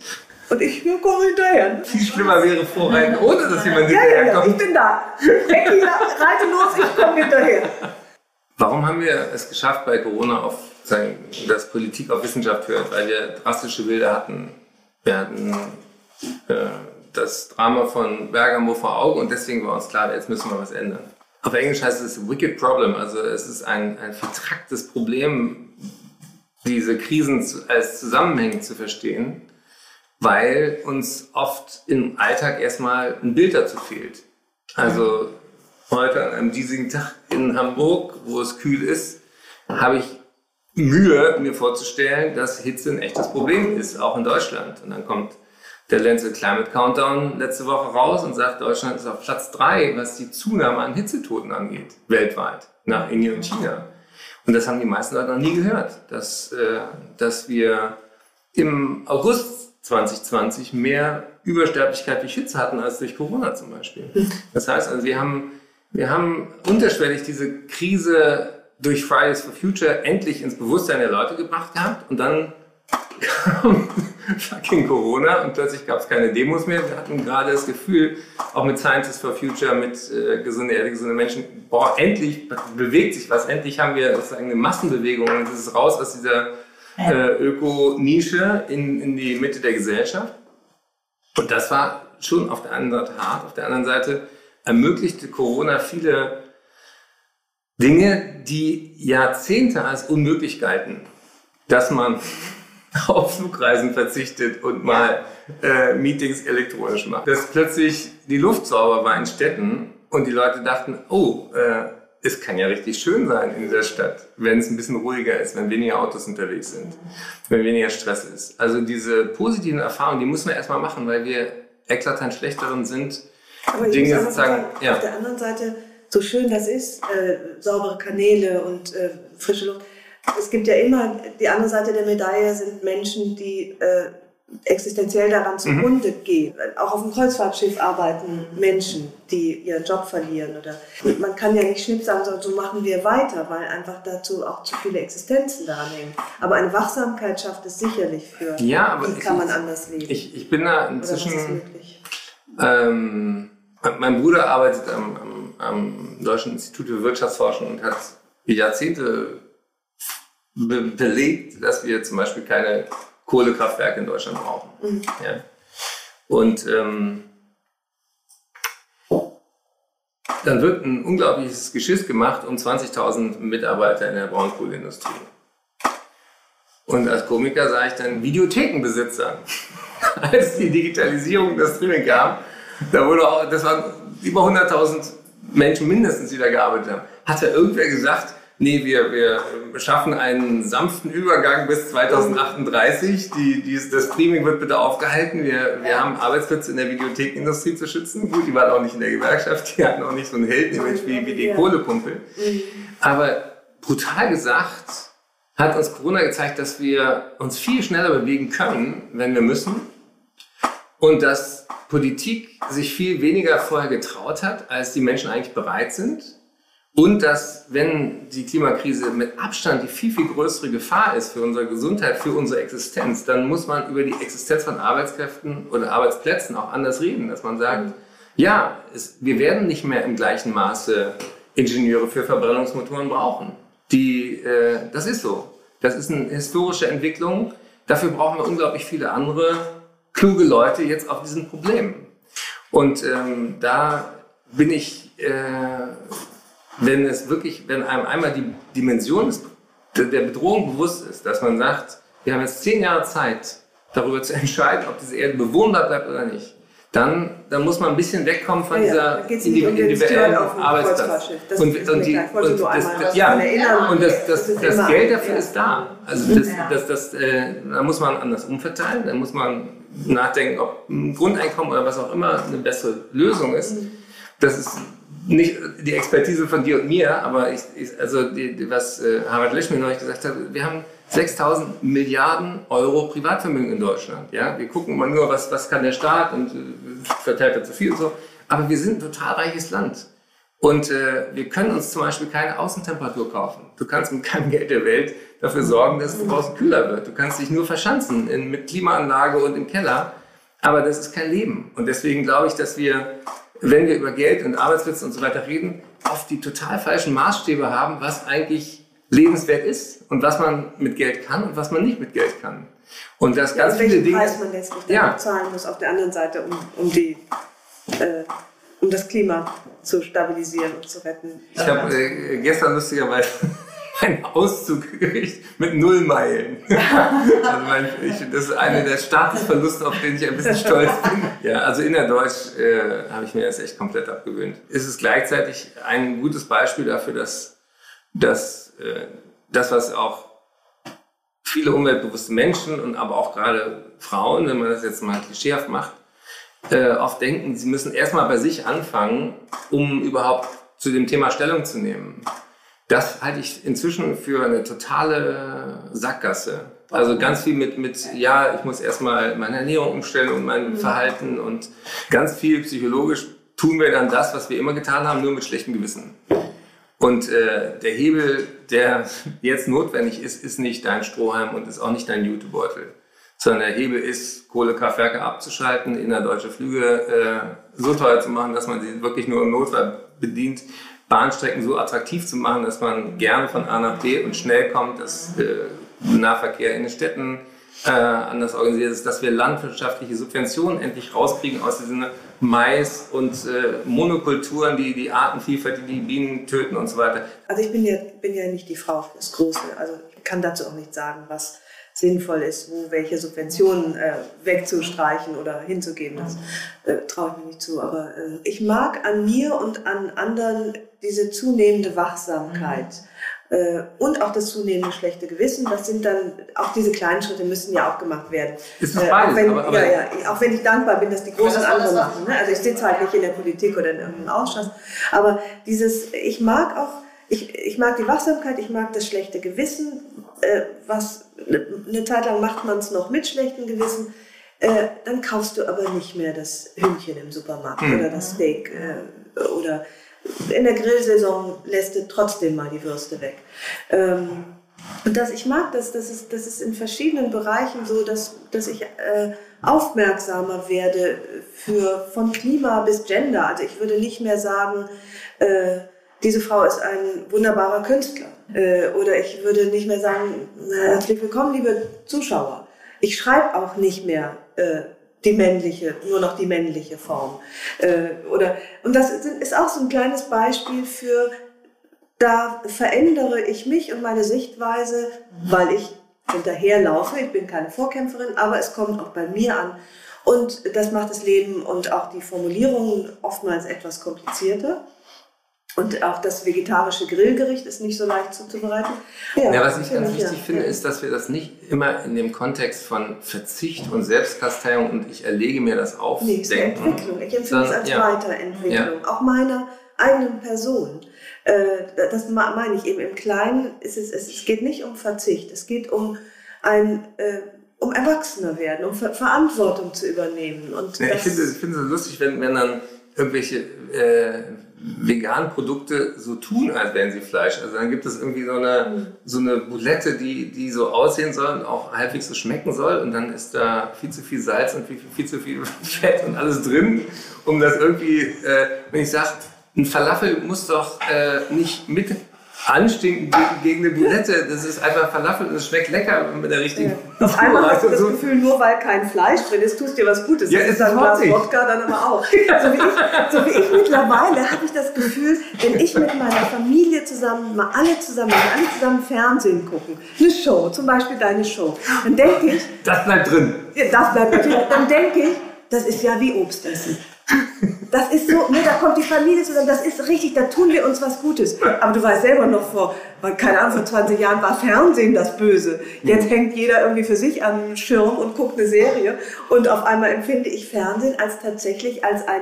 Speaker 2: Und ich komme hinterher.
Speaker 3: Viel schlimmer wäre Vorreiten, ohne dass jemand
Speaker 2: ja,
Speaker 3: hinterherkommt.
Speaker 2: Ja, ja, ich bin da. Ecki, reite los, ich komme hinterher.
Speaker 3: Warum haben wir es geschafft, bei Corona auf, sagen, dass Politik auf Wissenschaft hört? Weil wir drastische Bilder hatten. Wir hatten äh, das Drama von Bergamo vor Augen und deswegen war uns klar, jetzt müssen wir was ändern. Auf Englisch heißt es Wicked Problem, also es ist ein, ein vertracktes Problem, diese Krisen als zusammenhängend zu verstehen, weil uns oft im Alltag erstmal ein Bild dazu fehlt. Also heute an einem diesigen Tag in Hamburg, wo es kühl ist, habe ich Mühe, mir vorzustellen, dass Hitze ein echtes Problem ist, auch in Deutschland. Und dann kommt der Lancet Climate Countdown letzte Woche raus und sagt, Deutschland ist auf Platz drei, was die Zunahme an Hitzetoten angeht, weltweit, nach Indien und China. Und das haben die meisten Leute noch nie gehört, dass, äh, dass wir im August zwanzig zwanzig mehr Übersterblichkeit durch Hitze hatten als durch Corona zum Beispiel. Das heißt, also wir haben, wir haben unterschwellig diese Krise durch Fridays for Future endlich ins Bewusstsein der Leute gebracht gehabt und dann kam fucking Corona und plötzlich gab es keine Demos mehr. Wir hatten gerade das Gefühl, auch mit Scientists for Future, mit äh, gesunde Erde, gesunde Menschen, boah, endlich bewegt sich was, endlich haben wir sozusagen eine Massenbewegung und es ist raus aus dieser äh, Öko-Nische in, in die Mitte der Gesellschaft. Und das war schon auf der einen Seite hart, auf der anderen Seite ermöglichte Corona viele Dinge, die Jahrzehnte als unmöglich galten, dass man auf Flugreisen verzichtet und mal äh, Meetings elektronisch macht. Dass plötzlich die Luft sauber war in Städten und die Leute dachten, oh, äh, es kann ja richtig schön sein in dieser Stadt, wenn es ein bisschen ruhiger ist, wenn weniger Autos unterwegs sind, wenn weniger Stress ist. Also diese positiven Erfahrungen, die müssen wir erstmal machen, weil wir eklatant schlechteren sind.
Speaker 2: Aber
Speaker 3: Dinge
Speaker 2: ich muss
Speaker 3: sozusagen,
Speaker 2: sagen,
Speaker 3: ja.
Speaker 2: Auf der anderen Seite, so schön das ist, äh, saubere Kanäle und äh, frische Luft, es gibt ja immer, die andere Seite der Medaille sind Menschen, die äh, existenziell daran zugrunde mhm. gehen. Auch auf dem Kreuzfahrtschiff arbeiten Menschen, die ihren Job verlieren. Oder man kann ja nicht schnipp sagen, so machen wir weiter, weil einfach dazu auch zu viele Existenzen daran hängen. Aber eine Wachsamkeit schafft es sicherlich für,
Speaker 3: ja, aber
Speaker 2: wie kann man anders leben.
Speaker 3: Ich, ich bin da inzwischen...
Speaker 2: Oder was ist möglich?
Speaker 3: Ähm, mein Bruder arbeitet am, am, am Deutschen Institut für Wirtschaftsforschung und hat Jahrzehnte be belegt, dass wir zum Beispiel keine Kohlekraftwerke in Deutschland brauchen. Mhm. Ja. Und ähm, dann wird ein unglaubliches Geschiss gemacht um zwanzigtausend Mitarbeiter in der Braunkohleindustrie. Und als Komiker sage ich dann Videothekenbesitzer. Als die Digitalisierung, das Streaming kam, da wurde auch, das waren über hunderttausend Menschen mindestens, die da gearbeitet haben. Hat ja irgendwer gesagt, nee, wir, wir schaffen einen sanften Übergang bis zweitausendachtunddreißig. Die, die, das Streaming wird bitte aufgehalten. Wir, wir haben Arbeitsplätze in der Videothekenindustrie zu schützen. Gut, die waren auch nicht in der Gewerkschaft, die hatten auch nicht so ein Heldenimage wie, wie die Kohlepumpel. Aber brutal gesagt hat uns Corona gezeigt, dass wir uns viel schneller bewegen können, wenn wir müssen. Und dass Politik sich viel weniger vorher getraut hat, als die Menschen eigentlich bereit sind. Und dass, wenn die Klimakrise mit Abstand die viel, viel größere Gefahr ist für unsere Gesundheit, für unsere Existenz, dann muss man über die Existenz von Arbeitskräften oder Arbeitsplätzen auch anders reden. Dass man sagt, ja, es, wir werden nicht mehr im gleichen Maße Ingenieure für Verbrennungsmotoren brauchen. Die, äh, das ist so. Das ist eine historische Entwicklung. Dafür brauchen wir unglaublich viele andere kluge Leute jetzt auf diesen Problemen. Und ähm, da bin ich... Äh, Wenn es wirklich, wenn einem einmal die Dimension der Bedrohung bewusst ist, dass man sagt, wir haben jetzt zehn Jahre Zeit, darüber zu entscheiden, ob diese Erde bewohnbar bleibt oder nicht, dann, dann muss man ein bisschen wegkommen von
Speaker 2: ja,
Speaker 3: dieser individuellen Arbeitsplatz.
Speaker 2: Das
Speaker 3: und, und, die, und das, das, ja, und das, das, das, das Geld dafür ist da. Also das, das, das, äh, da muss man anders umverteilen, da muss man nachdenken, ob ein Grundeinkommen oder was auch immer eine bessere Lösung ist. Das ist nicht die Expertise von dir und mir, aber ich, ich, also die, die, was äh, Harald Lesch mir neulich gesagt hat, wir haben sechstausend Milliarden Euro Privatvermögen in Deutschland. Ja? Wir gucken immer nur, was, was kann der Staat und äh, verteilt er zu viel und so. Aber wir sind ein total reiches Land. Und äh, wir können uns zum Beispiel keine Außentemperatur kaufen. Du kannst mit keinem Geld der Welt dafür sorgen, dass es draußen kühler wird. Du kannst dich nur verschanzen in, mit Klimaanlage und im Keller. Aber das ist kein Leben. Und deswegen glaube ich, dass wir, wenn wir über Geld und Arbeitsplätze und so weiter reden, oft die total falschen Maßstäbe haben, was eigentlich lebenswert ist und was man mit Geld kann und was man nicht mit Geld kann. Und das ganz
Speaker 2: ja,
Speaker 3: viele Dinge.
Speaker 2: Preis man letztlich dann
Speaker 3: ja.
Speaker 2: zahlen muss auf der anderen Seite, um, um, die, äh, um das Klima zu stabilisieren und zu retten.
Speaker 3: Ich habe äh, gestern lustigerweise einen Auszug gekriegt mit null Meilen. Also mein, ich, das ist einer der Statusverluste, auf den ich ein bisschen stolz bin. Ja, also innerdeutsch äh, habe ich mir das echt komplett abgewöhnt. Es ist gleichzeitig ein gutes Beispiel dafür, dass, dass äh, das, was auch viele umweltbewusste Menschen und aber auch gerade Frauen, wenn man das jetzt mal klischeehaft macht, äh, oft denken, sie müssen erstmal bei sich anfangen, um überhaupt zu dem Thema Stellung zu nehmen. Das halte ich inzwischen für eine totale Sackgasse. Also ganz viel mit, mit ja, ich muss erstmal meine Ernährung umstellen und mein mhm. Verhalten und ganz viel psychologisch tun wir dann das, was wir immer getan haben, nur mit schlechtem Gewissen. Und äh, der Hebel, der jetzt notwendig ist, ist nicht dein Strohhalm und ist auch nicht dein Jutebeutel, sondern der Hebel ist, Kohlekraftwerke abzuschalten, innerdeutsche Flüge äh, so teuer zu machen, dass man sie wirklich nur im Notfall bedient, Bahnstrecken so attraktiv zu machen, dass man gerne von A nach B und schnell kommt, dass äh, Nahverkehr in den Städten äh, anders organisiert ist, dass wir landwirtschaftliche Subventionen endlich rauskriegen aus diesen Mais- und äh, Monokulturen, die die Artenvielfalt, die die Bienen töten und so weiter.
Speaker 2: Also ich bin ja, bin ja nicht die Frau fürs Große, also ich kann dazu auch nicht sagen, was sinnvoll ist, wo welche Subventionen äh, wegzustreichen oder hinzugeben. Das äh, traue ich mir nicht zu. Aber äh, ich mag an mir und an anderen diese zunehmende Wachsamkeit äh, und auch das zunehmende schlechte Gewissen. Das sind dann, auch diese kleinen Schritte müssen ja auch gemacht werden.
Speaker 3: Ist das beides?
Speaker 2: Äh, auch, wenn,
Speaker 3: aber, aber
Speaker 2: ja, ja, auch wenn ich dankbar bin, dass die Großen andere machen. Ne? Also ich sitze halt nicht in der Politik oder in irgendeinem Ausschuss. Aber dieses, ich mag auch, ich, ich mag die Wachsamkeit, ich mag das schlechte Gewissen, äh, was eine Zeit lang macht man es noch mit schlechtem Gewissen, äh, dann kaufst du aber nicht mehr das Hühnchen im Supermarkt mhm. oder das Steak äh, oder in der Grillsaison lässt du trotzdem mal die Würste weg. Ähm, und das, ich mag das, das ist, das ist in verschiedenen Bereichen so, dass, dass ich äh, aufmerksamer werde für von Klima bis Gender. Also ich würde nicht mehr sagen, äh, diese Frau ist ein wunderbarer Künstler. Äh, oder ich würde nicht mehr sagen, herzlich willkommen, liebe Zuschauer. Ich schreibe auch nicht mehr äh, die männliche, nur noch die männliche Form. Äh, oder, und das ist auch so ein kleines Beispiel für, da verändere ich mich und meine Sichtweise, weil ich hinterherlaufe. Ich bin keine Vorkämpferin, aber es kommt auch bei mir an. Und das macht das Leben und auch die Formulierungen oftmals etwas komplizierter. Und auch das vegetarische Grillgericht ist nicht so leicht zuzubereiten.
Speaker 3: Ja, ja, was ich ganz wichtig ja. finde, ist, dass wir das nicht immer in dem Kontext von Verzicht und Selbstkasteiung und ich erlege mir das auf
Speaker 2: nee, es ist
Speaker 3: denken.
Speaker 2: Eine Entwicklung. Ich empfinde es als
Speaker 3: ja.
Speaker 2: Weiterentwicklung,
Speaker 3: ja.
Speaker 2: auch meiner eigenen Person. Das meine ich eben im Kleinen. Es, ist, es geht nicht um Verzicht, es geht um ein um Erwachsener werden, um Verantwortung zu übernehmen. Und
Speaker 3: ja, ich finde es so lustig, wenn, wenn dann irgendwelche äh, veganen Produkte so tun, als wären sie Fleisch. Also dann gibt es irgendwie so eine, mhm. so eine Boulette, die, die so aussehen soll und auch halbwegs so schmecken soll. Und dann ist da viel zu viel Salz und viel, viel zu viel Fett und alles drin, um das irgendwie, äh, wenn ich sage, ein Falafel muss doch äh, nicht mit anstinken gegen, gegen eine Boulette. Das ist einfach Falafel und es schmeckt lecker mit der richtigen.
Speaker 2: Ja. Auf einmal hast du das so Gefühl, nur weil kein Fleisch drin ist, tust dir was Gutes.
Speaker 3: Ja,
Speaker 2: das ist dann ein Glas Wodka, dann aber auch. So wie ich, so wie ich mittlerweile habe ich das Gefühl, wenn ich mit meiner Familie zusammen, mal alle zusammen, alle zusammen Fernsehen gucken, eine Show, zum Beispiel deine Show, dann denke ich...
Speaker 3: Das bleibt drin.
Speaker 2: Ja, das bleibt natürlich. Dann denke ich, das ist ja wie Obst essen. Das ist so, ne, da kommt die Familie zusammen, das ist richtig, da tun wir uns was Gutes. Aber du weißt selber noch, vor, keine Ahnung, vor zwanzig Jahren war Fernsehen das Böse. Jetzt hängt jeder irgendwie für sich am Schirm und guckt eine Serie. Und auf einmal empfinde ich Fernsehen als tatsächlich als ein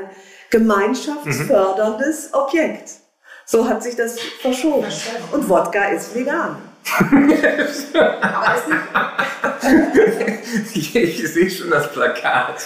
Speaker 2: gemeinschaftsförderndes Objekt. So hat sich das verschoben. Und Wodka ist vegan.
Speaker 3: ich, ich sehe schon das Plakat.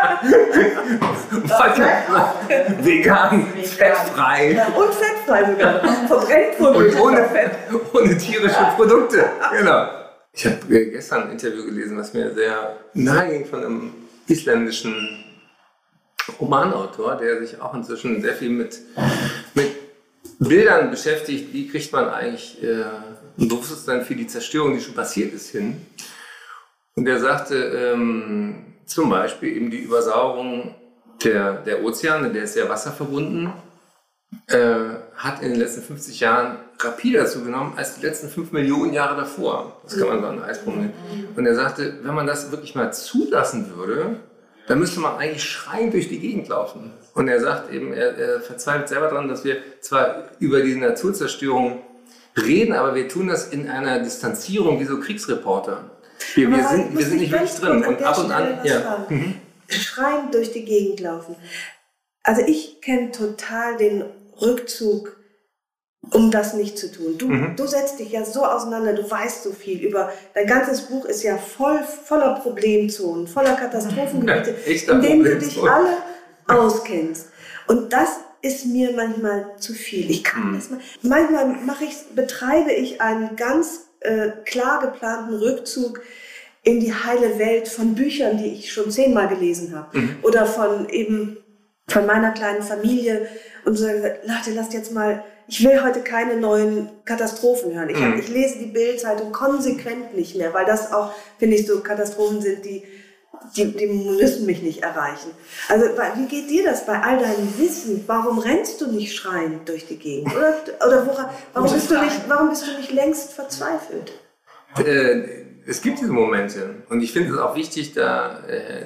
Speaker 3: Vegan, fettfrei.
Speaker 2: Und fettfrei sogar. Verbrennt wurde.
Speaker 3: Und ohne Fett, ohne tierische Produkte. Genau. Ich habe gestern ein Interview gelesen, was mir sehr nahe ging von einem isländischen Romanautor, der sich auch inzwischen sehr viel mit, mit Bildern beschäftigt. Wie kriegt man eigentlich äh, ein Bewusstsein für die Zerstörung, die schon passiert ist, hin? Und der sagte ähm, zum Beispiel eben die Übersauerung der, der Ozeane, der ist sehr wasserverbunden, äh, hat in den letzten fünfzig Jahren rapider zugenommen als die letzten fünf Millionen Jahre davor. Das kann man so an Eisprung nennen. Und er sagte, wenn man das wirklich mal zulassen würde, dann müsste man eigentlich schreiend durch die Gegend laufen. Und er sagt eben, er, er verzweifelt selber daran, dass wir zwar über diese Naturzerstörung reden, aber wir tun das in einer Distanzierung wie so Kriegsreporter. Wir, wir, sind, wir sind nicht wirklich drin. Und ab und an, ja. Mhm.
Speaker 2: Schreiend durch die Gegend laufen. Also ich kenne total den Rückzug, um das nicht zu tun. Du, mhm. du setzt dich ja so auseinander, du weißt so viel über, dein ganzes Buch ist ja voll, voller Problemzonen, voller Katastrophengebiete, ja, in denen du dich alle auskennst. Und das ist mir manchmal zu viel. Ich kann mhm. das mal, manchmal mache ich, betreibe ich einen ganz äh, klar geplanten Rückzug in die heile Welt von Büchern, die ich schon zehnmal gelesen habe. Mhm. Oder von eben von meiner kleinen Familie. Und so gesagt, Leute, lasst jetzt mal, ich will heute keine neuen Katastrophen hören. Ich, mhm. ich lese die Bild-Zeitung konsequent nicht mehr, weil das auch, finde ich, so Katastrophen sind, die, die, die müssen mich nicht erreichen. Also wie geht dir das bei all deinem Wissen? Warum rennst du nicht schreiend durch die Gegend? Oder, oder wora, warum, bist du nicht, warum bist du nicht längst verzweifelt?
Speaker 3: Äh, es gibt diese Momente. Und ich finde es auch wichtig, da äh,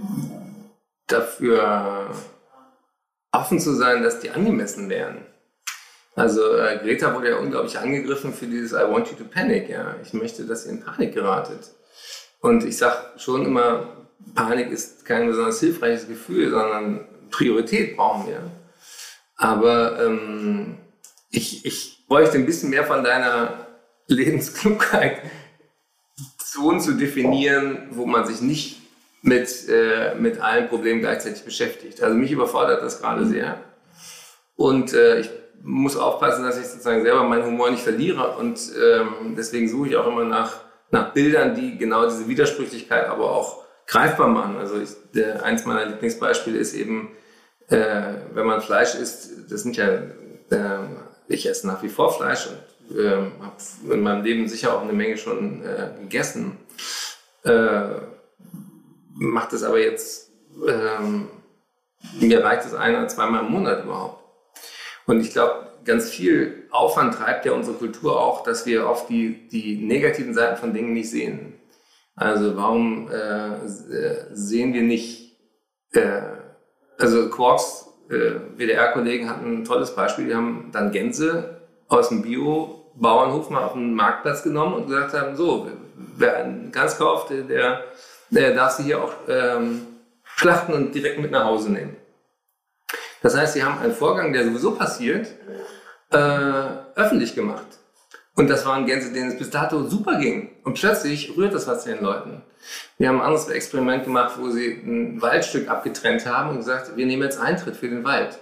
Speaker 3: dafür offen zu sein, dass die angemessen wären. Also äh, Greta wurde ja unglaublich angegriffen für dieses I want you to panic. Ja. Ich möchte, dass ihr in Panik geratet. Und ich sage schon immer, Panik ist kein besonders hilfreiches Gefühl, sondern Priorität brauchen wir. Aber ähm, ich, ich bräuchte ein bisschen mehr von deiner Lebensklugheit, Zonen zu definieren, wo man sich nicht mit, äh, mit allen Problemen gleichzeitig beschäftigt. Also mich überfordert das gerade sehr. Und äh, ich muss aufpassen, dass ich sozusagen selber meinen Humor nicht verliere. Und ähm, deswegen suche ich auch immer nach, nach Bildern, die genau diese Widersprüchlichkeit aber auch greifbar machen. Also ich, der, eins meiner Lieblingsbeispiele ist eben, äh, wenn man Fleisch isst, das sind ja, äh, ich esse nach wie vor Fleisch und äh, habe in meinem Leben sicher auch eine Menge schon äh, gegessen. Äh, macht es aber jetzt, ähm, mir reicht es ein oder zweimal im Monat überhaupt. Und ich glaube, ganz viel Aufwand treibt ja unsere Kultur auch, dass wir oft die, die negativen Seiten von Dingen nicht sehen. Also warum äh, sehen wir nicht, äh, also Quarks, äh, W D R-Kollegen hatten ein tolles Beispiel, die haben dann Gänse aus dem Bio-Bauernhof mal auf den Marktplatz genommen und gesagt haben, so, wer einen Gans kauft, der Der darf sie hier auch ähm, schlachten und direkt mit nach Hause nehmen. Das heißt, sie haben einen Vorgang, der sowieso passiert, äh, öffentlich gemacht. Und das waren Gänse, denen es bis dato super ging. Und plötzlich rührt das was den Leuten. Wir haben ein anderes Experiment gemacht, wo sie ein Waldstück abgetrennt haben und gesagt, wir nehmen jetzt Eintritt für den Wald.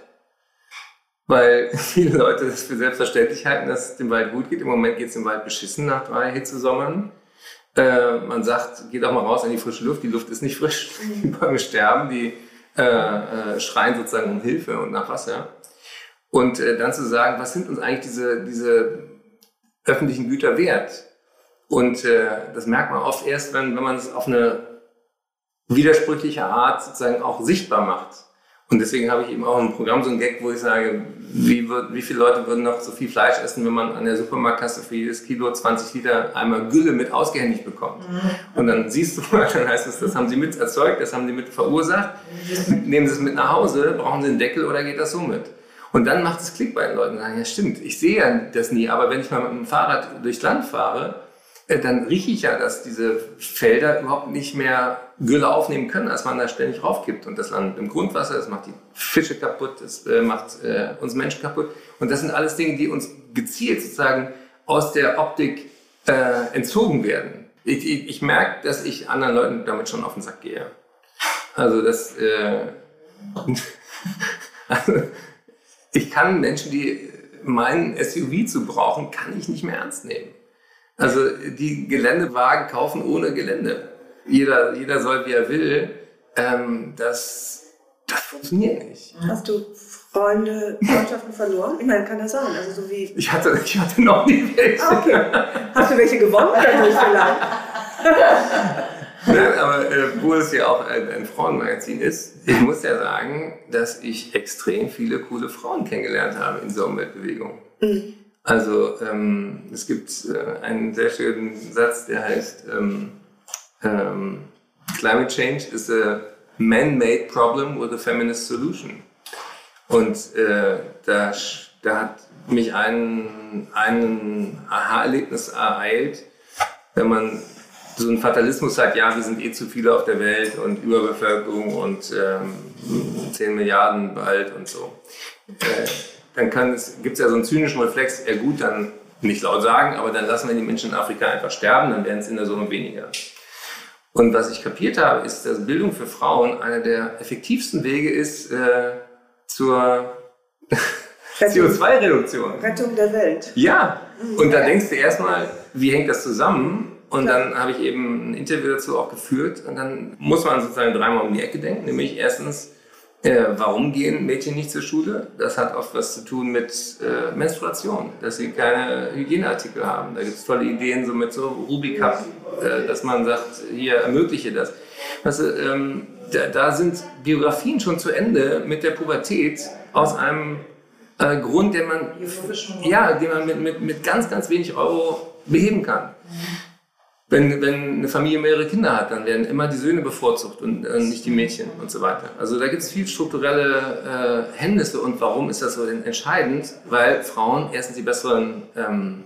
Speaker 3: Weil viele Leute das für selbstverständlich halten, dass es dem Wald gut geht. Im Moment geht es dem Wald beschissen nach drei Hitzesommern. Äh, man sagt, geht auch mal raus in die frische Luft, die Luft ist nicht frisch, die Bäume sterben, die äh, äh, schreien sozusagen um Hilfe und nach Wasser. Und äh, dann zu sagen, was sind uns eigentlich diese, diese öffentlichen Güter wert? Und äh, das merkt man oft erst, wenn, wenn man es auf eine widersprüchliche Art sozusagen auch sichtbar macht. Und deswegen habe ich eben auch im Programm so ein Gag, wo ich sage, wie, wird, wie viele Leute würden noch so viel Fleisch essen, wenn man an der Supermarktkasse für jedes Kilo zwanzig Liter einmal Gülle mit ausgehändigt bekommt. Mhm. Und dann siehst du, dann heißt es, das haben sie mit erzeugt, das haben sie mit verursacht. Nehmen sie es mit nach Hause, brauchen sie einen Deckel oder geht das so mit? Und dann macht es Klick bei den Leuten und sagen, ja stimmt, ich sehe ja das nie, aber wenn ich mal mit dem Fahrrad durchs Land fahre, dann rieche ich ja, dass diese Felder überhaupt nicht mehr Gülle aufnehmen können, als man da ständig raufkippt. Und das landet im Grundwasser, das macht die Fische kaputt, das äh, macht äh, uns Menschen kaputt. Und das sind alles Dinge, die uns gezielt sozusagen aus der Optik äh, entzogen werden. Ich, ich, ich merke, dass ich anderen Leuten damit schon auf den Sack gehe. Also das, äh, also ich kann Menschen, die meinen S U V zu brauchen, kann ich nicht mehr ernst nehmen. Also die Geländewagen kaufen ohne Gelände. Jeder, jeder soll, wie er will. ähm, das, das funktioniert nicht.
Speaker 2: Hast du Freunde, Freundschaften verloren? Ich meine, kann das sein? Also so wie
Speaker 3: ich, hatte, ich hatte noch nie welche.
Speaker 2: Ah, okay. Hast du welche gewonnen dadurch vielleicht?
Speaker 3: Nein, aber äh, wo es ja auch ein, ein Frauenmagazin ist, ich muss ja sagen, dass ich extrem viele coole Frauen kennengelernt habe in so einer Umweltbewegung. Mhm. Also ähm, es gibt äh, einen sehr schönen Satz, der heißt ähm, ähm, Climate change is a man-made problem with a feminist solution. Und äh, da, da hat mich ein, ein Aha-Erlebnis ereilt, wenn man so einen Fatalismus hat, ja, wir sind eh zu viele auf der Welt und Überbevölkerung und ähm, zehn Milliarden bald und so. Äh, dann gibt es ja so einen zynischen Reflex, ja gut, dann nicht laut sagen, aber dann lassen wir die Menschen in Afrika einfach sterben, dann werden es in der Summe weniger. Und was ich kapiert habe, ist, dass Bildung für Frauen einer der effektivsten Wege ist äh, zur C O zwei Reduktion.
Speaker 2: Rettung der Welt.
Speaker 3: Ja, und da denkst du erstmal, wie hängt das zusammen? Und dann habe ich eben ein Interview dazu auch geführt und dann muss man sozusagen dreimal um die Ecke denken, nämlich erstens, äh, warum gehen Mädchen nicht zur Schule? Das hat oft was zu tun mit äh, Menstruation, dass sie keine Hygieneartikel haben. Da gibt es tolle Ideen so mit so Ruby-Cup, äh, dass man sagt, hier ermögliche das. Weißt du, ähm, da, da sind Biografien schon zu Ende mit der Pubertät aus einem äh, Grund, den man, ja, den man mit, mit, mit ganz, ganz wenig Euro beheben kann. Wenn, wenn eine Familie mehrere Kinder hat, dann werden immer die Söhne bevorzugt und äh, nicht die Mädchen und so weiter. Also da gibt es viel strukturelle äh, Hemmnisse. Und warum ist das so entscheidend? Weil Frauen erstens die besseren ähm,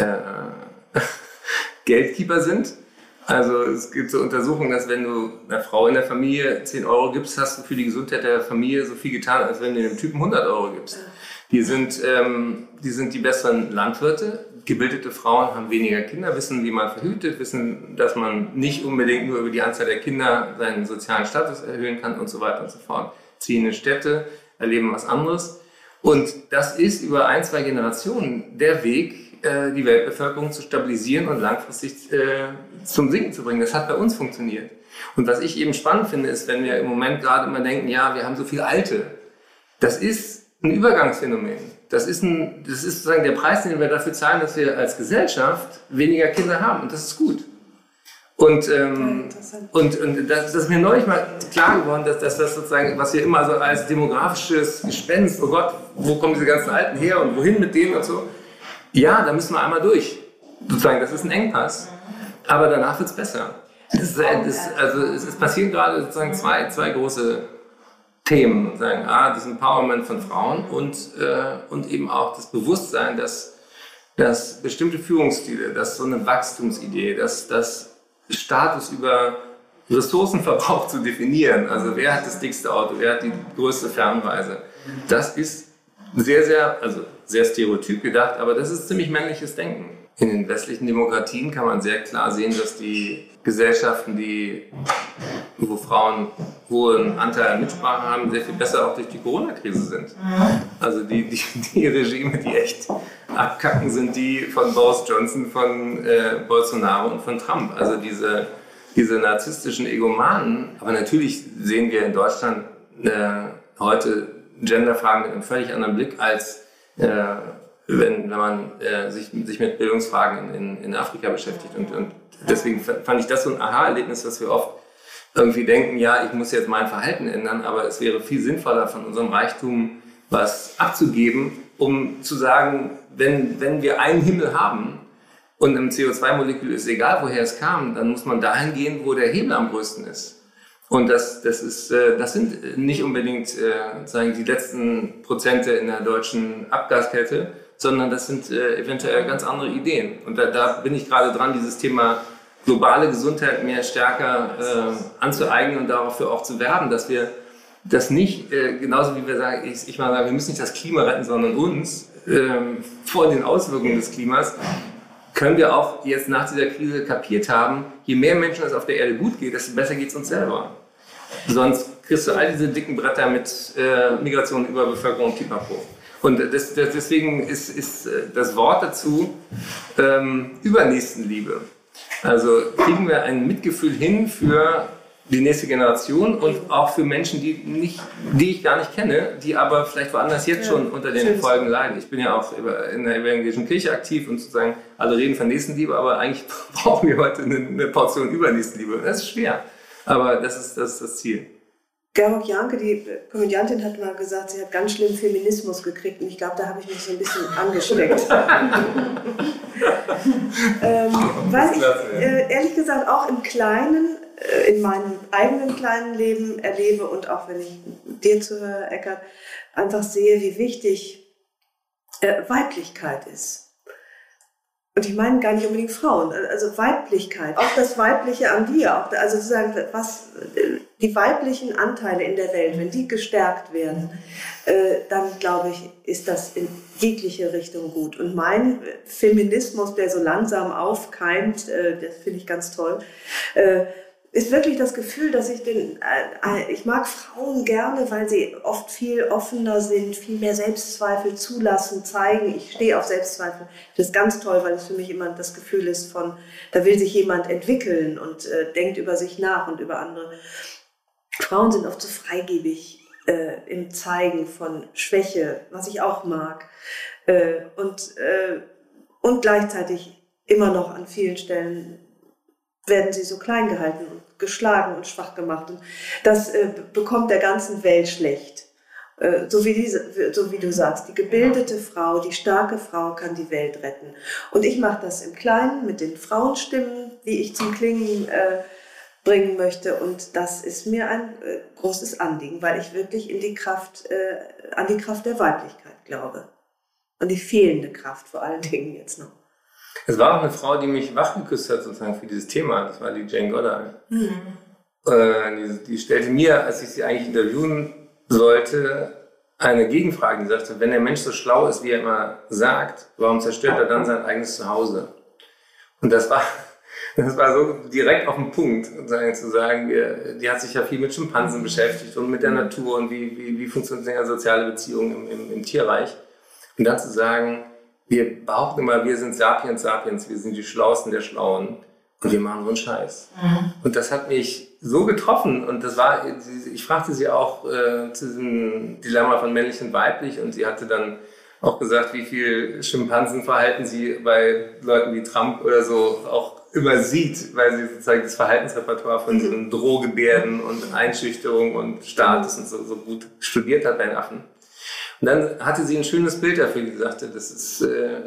Speaker 3: äh, Geldkeeper sind. Also es gibt so Untersuchungen, dass wenn du einer Frau in der Familie zehn Euro gibst, hast du für die Gesundheit der Familie so viel getan, als wenn du dem Typen hundert Euro gibst. Die sind, ähm, die sind die besseren Landwirte. Gebildete Frauen haben weniger Kinder, wissen, wie man verhütet, wissen, dass man nicht unbedingt nur über die Anzahl der Kinder seinen sozialen Status erhöhen kann und so weiter und so fort. Ziehen in Städte, erleben was anderes. Und das ist über ein, zwei Generationen der Weg, äh, die Weltbevölkerung zu stabilisieren und langfristig äh, zum Sinken zu bringen. Das hat bei uns funktioniert. Und was ich eben spannend finde, ist, wenn wir im Moment gerade immer denken, ja, wir haben so viele Alte. Das ist ein Übergangsphänomen. Das ist, ein, das ist sozusagen der Preis, den wir dafür zahlen, dass wir als Gesellschaft weniger Kinder haben. Und das ist gut. Und, ähm, ja, und, und das, das ist mir neulich mal klar geworden, dass, dass das sozusagen, was wir immer so als demografisches Gespenst, oh Gott, wo kommen diese ganzen Alten her und wohin mit denen und so. Ja, da müssen wir einmal durch. Sozusagen, das ist ein Engpass. Aber danach wird es besser. Es, ist, es, also, es, es passieren gerade sozusagen zwei, zwei große Themen, sagen, ah, das Empowerment von Frauen und, äh, und eben auch das Bewusstsein, dass, dass bestimmte Führungsstile, dass so eine Wachstumsidee, dass das Status über Ressourcenverbrauch zu definieren, also wer hat das dickste Auto, wer hat die größte Fernreise, das ist sehr, sehr, also sehr stereotyp gedacht, aber das ist ziemlich männliches Denken. In den westlichen Demokratien kann man sehr klar sehen, dass die Gesellschaften, die, wo Frauen hohen Anteil an Mitsprache haben, sehr viel besser auch durch die Corona-Krise sind. Also die, die, die Regime, die echt abkacken, sind die von Boris Johnson, von äh, Bolsonaro und von Trump. Also diese, diese narzisstischen Egomanen. Aber natürlich sehen wir in Deutschland äh, heute Genderfragen mit einem völlig anderen Blick als äh, wenn, wenn man äh, sich, sich mit Bildungsfragen in, in Afrika beschäftigt. Und, und deswegen fand ich das so ein Aha-Erlebnis, dass wir oft irgendwie denken, ja, ich muss jetzt mein Verhalten ändern, aber es wäre viel sinnvoller, von unserem Reichtum was abzugeben, um zu sagen, wenn, wenn wir einen Himmel haben und im C O zwei Molekül ist egal, woher es kam, dann muss man dahin gehen, wo der Hebel am größten ist. Und das, das, ist, das sind nicht unbedingt sagen, die letzten Prozente in der deutschen Abgaskette, sondern das sind äh, eventuell ganz andere Ideen. Und da, da bin ich gerade dran, dieses Thema globale Gesundheit mehr stärker äh, anzueignen und dafür auch zu werben, dass wir das nicht, äh, genauso wie wir sagen, ich, ich mal sage, wir müssen nicht das Klima retten, sondern uns äh, vor den Auswirkungen des Klimas, können wir auch jetzt nach dieser Krise kapiert haben, je mehr Menschen es auf der Erde gut geht, desto besser geht es uns selber. Sonst kriegst du all diese dicken Bretter mit äh, Migration, Überbevölkerung und Pipapo. Und das, das, deswegen ist, ist das Wort dazu ähm, Übernächstenliebe. Also kriegen wir ein Mitgefühl hin für die nächste Generation und auch für Menschen, die, nicht, die ich gar nicht kenne, die aber vielleicht woanders jetzt ja, schon unter den Folgen leiden. Ich bin ja auch in der evangelischen Kirche aktiv und sozusagen alle reden von Nächstenliebe, aber eigentlich brauchen wir heute eine, eine Portion über Nächstenliebe. Das ist schwer, aber das ist das, ist das Ziel.
Speaker 2: Georg Janke, die Komödiantin, hat mal gesagt, sie hat ganz schlimm Feminismus gekriegt und ich glaube, da habe ich mich so ein bisschen angesteckt. ähm, weil ich äh, ehrlich gesagt auch im Kleinen, äh, in meinem eigenen kleinen Leben erlebe und auch wenn ich dir zuhöre, Eckart, einfach sehe, wie wichtig äh, Weiblichkeit ist. Und ich meine gar nicht unbedingt Frauen, also Weiblichkeit, auch das Weibliche an dir, auch, also sozusagen, was, die weiblichen Anteile in der Welt, wenn die gestärkt werden, äh, dann glaube ich, ist das in jegliche Richtung gut. Und mein Feminismus, der so langsam aufkeimt, äh, das finde ich ganz toll, äh, ist wirklich das Gefühl, dass ich den, äh, ich mag Frauen gerne, weil sie oft viel offener sind, viel mehr Selbstzweifel zulassen, zeigen. Ich stehe auf Selbstzweifel. Das ist ganz toll, weil es für mich immer das Gefühl ist von, da will sich jemand entwickeln und äh, denkt über sich nach und über andere. Frauen sind oft so freigebig äh, im Zeigen von Schwäche, was ich auch mag. Äh, und, äh, und gleichzeitig immer noch an vielen Stellen werden sie so klein gehalten und geschlagen und schwach gemacht. Und das äh, bekommt der ganzen Welt schlecht. Äh, so, wie diese, so wie du sagst, die gebildete Frau, die starke Frau kann die Welt retten. Und ich mache das im Kleinen mit den Frauenstimmen, die ich zum Klingen äh, bringen möchte. Und das ist mir ein äh, großes Anliegen, weil ich wirklich in die Kraft, äh, an die Kraft der Weiblichkeit glaube. An die fehlende Kraft vor allen Dingen jetzt noch.
Speaker 3: Es war auch eine Frau, die mich wachgeküsst hat sozusagen für dieses Thema. Das war die Jane Goddard. Mhm. Äh, die, die stellte mir, als ich sie eigentlich interviewen sollte, eine Gegenfrage. Die sagte, wenn der Mensch so schlau ist, wie er immer sagt, warum zerstört er dann sein eigenes Zuhause? Und das war, das war so direkt auf den Punkt, sozusagen zu sagen, die hat sich ja viel mit Schimpansen beschäftigt und mit der Natur und wie, wie, wie funktionieren soziale Beziehungen im, im, im Tierreich. Und dann zu sagen, wir behaupten immer, wir sind Sapiens Sapiens, wir sind die Schlauesten der Schlauen und wir machen so einen Scheiß. Mhm. Und das hat mich so getroffen und das war, ich fragte sie auch äh, zu diesem Dilemma von männlich und weiblich und sie hatte dann auch gesagt, wie viel Schimpansenverhalten sie bei Leuten wie Trump oder so auch immer sieht, weil sie sozusagen das Verhaltensrepertoire von so mhm. Drohgebärden und Einschüchterung und Status und so, so gut studiert hat bei den Affen. Und dann hatte sie ein schönes Bild dafür, die sagte, das ist äh,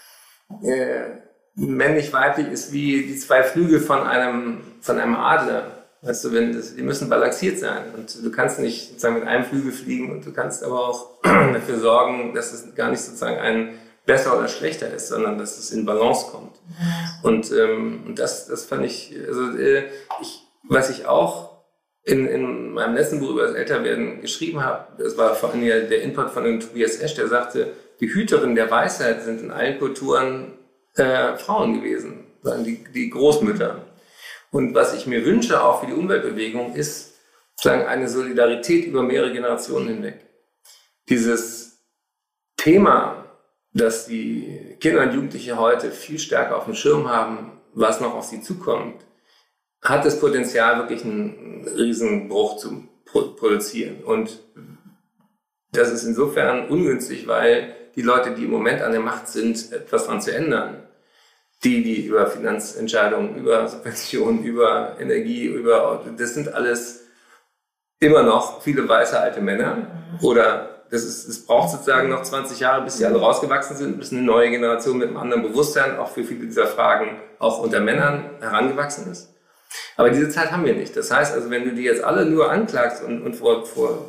Speaker 3: äh, männlich-weiblich ist wie die zwei Flügel von einem, von einem Adler. Weißt du, wenn das, die müssen balanciert sein. Und du kannst nicht sozusagen mit einem Flügel fliegen und du kannst aber auch dafür sorgen, dass es gar nicht sozusagen ein besser oder schlechter ist, sondern dass es in Balance kommt. Und, ähm, und das, das fand ich, also äh, ich, was ich auch In, in meinem letzten Buch über das Älterwerden geschrieben habe, das war vor allem der Input von dem Tobias Esch, der sagte, die Hüterinnen der Weisheit sind in allen Kulturen äh, Frauen gewesen, die, die Großmütter. Und was ich mir wünsche, auch für die Umweltbewegung, ist sozusagen eine Solidarität über mehrere Generationen hinweg. Dieses Thema, dass die Kinder und Jugendliche heute viel stärker auf dem Schirm haben, was noch auf sie zukommt, hat das Potenzial, wirklich einen Riesenbruch zu produzieren. Und das ist insofern ungünstig, weil die Leute, die im Moment an der Macht sind, etwas daran zu ändern, die, die über Finanzentscheidungen, über Subventionen, über Energie, über, das sind alles immer noch viele weiße alte Männer. Oder das ist, es braucht sozusagen noch zwanzig Jahre, bis die alle rausgewachsen sind, bis eine neue Generation mit einem anderen Bewusstsein auch für viele dieser Fragen auch unter Männern herangewachsen ist. Aber diese Zeit haben wir nicht. Das heißt also, wenn du die jetzt alle nur anklagst und, und vor, vor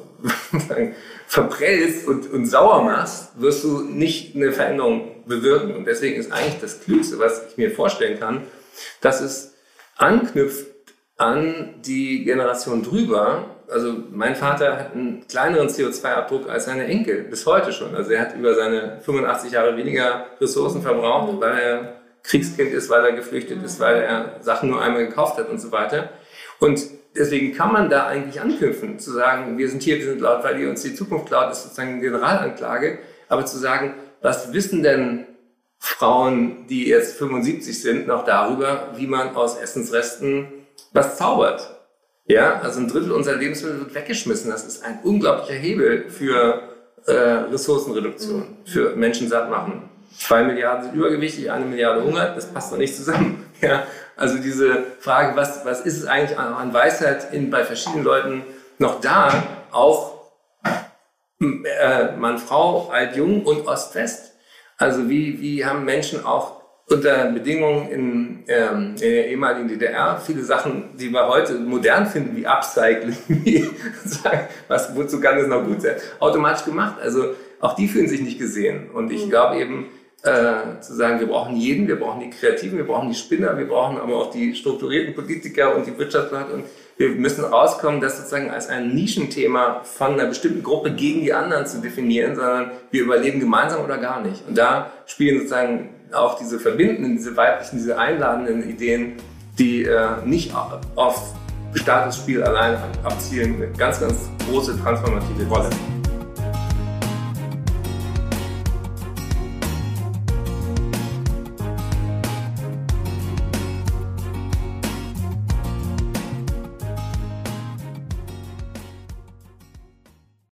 Speaker 3: verprellst und, und sauer machst, wirst du nicht eine Veränderung bewirken. Und deswegen ist eigentlich das Klügste, was ich mir vorstellen kann, dass es anknüpft an die Generation drüber. Also mein Vater hat einen kleineren C O zwei Abdruck als seine Enkel, bis heute schon. Also er hat über seine fünfundachtzig Jahre weniger Ressourcen verbraucht, weil er Kriegskind ist, weil er geflüchtet ist, weil er Sachen nur einmal gekauft hat und so weiter. Und deswegen kann man da eigentlich anknüpfen, zu sagen, wir sind hier, wir sind laut, weil ihr uns die Zukunft klaut, ist sozusagen eine Generalanklage. Aber zu sagen, was wissen denn Frauen, die jetzt fünfundsiebzig sind, noch darüber, wie man aus Essensresten was zaubert? Ja, also ein Drittel unserer Lebensmittel wird weggeschmissen. Das ist ein unglaublicher Hebel für äh, Ressourcenreduktion, mhm. für Menschen satt machen. Zwei Milliarden sind übergewichtig, eine Milliarde hungert, das passt doch nicht zusammen. Ja, also diese Frage, was, was ist es eigentlich an, an Weisheit in, bei verschiedenen Leuten noch da, auch äh, Mann, Frau, alt, jung und Ost-West. Also wie, wie haben Menschen auch unter Bedingungen in, ähm, in der ehemaligen D D R viele Sachen, die wir heute modern finden, wie Upcycling, wie was, wozu kann das noch gut sein, automatisch gemacht. Also auch die fühlen sich nicht gesehen. Und ich glaube eben, äh, zu sagen, wir brauchen jeden, wir brauchen die Kreativen, wir brauchen die Spinner, wir brauchen aber auch die strukturierten Politiker und die Wirtschaftsleute. Und wir müssen rauskommen, das sozusagen als ein Nischenthema von einer bestimmten Gruppe gegen die anderen zu definieren, sondern wir überleben gemeinsam oder gar nicht. Und da spielen sozusagen auch diese verbindenden, diese weiblichen, diese einladenden Ideen, die äh, nicht auf Statusspiel allein abzielen, eine ganz, ganz große transformative Rolle.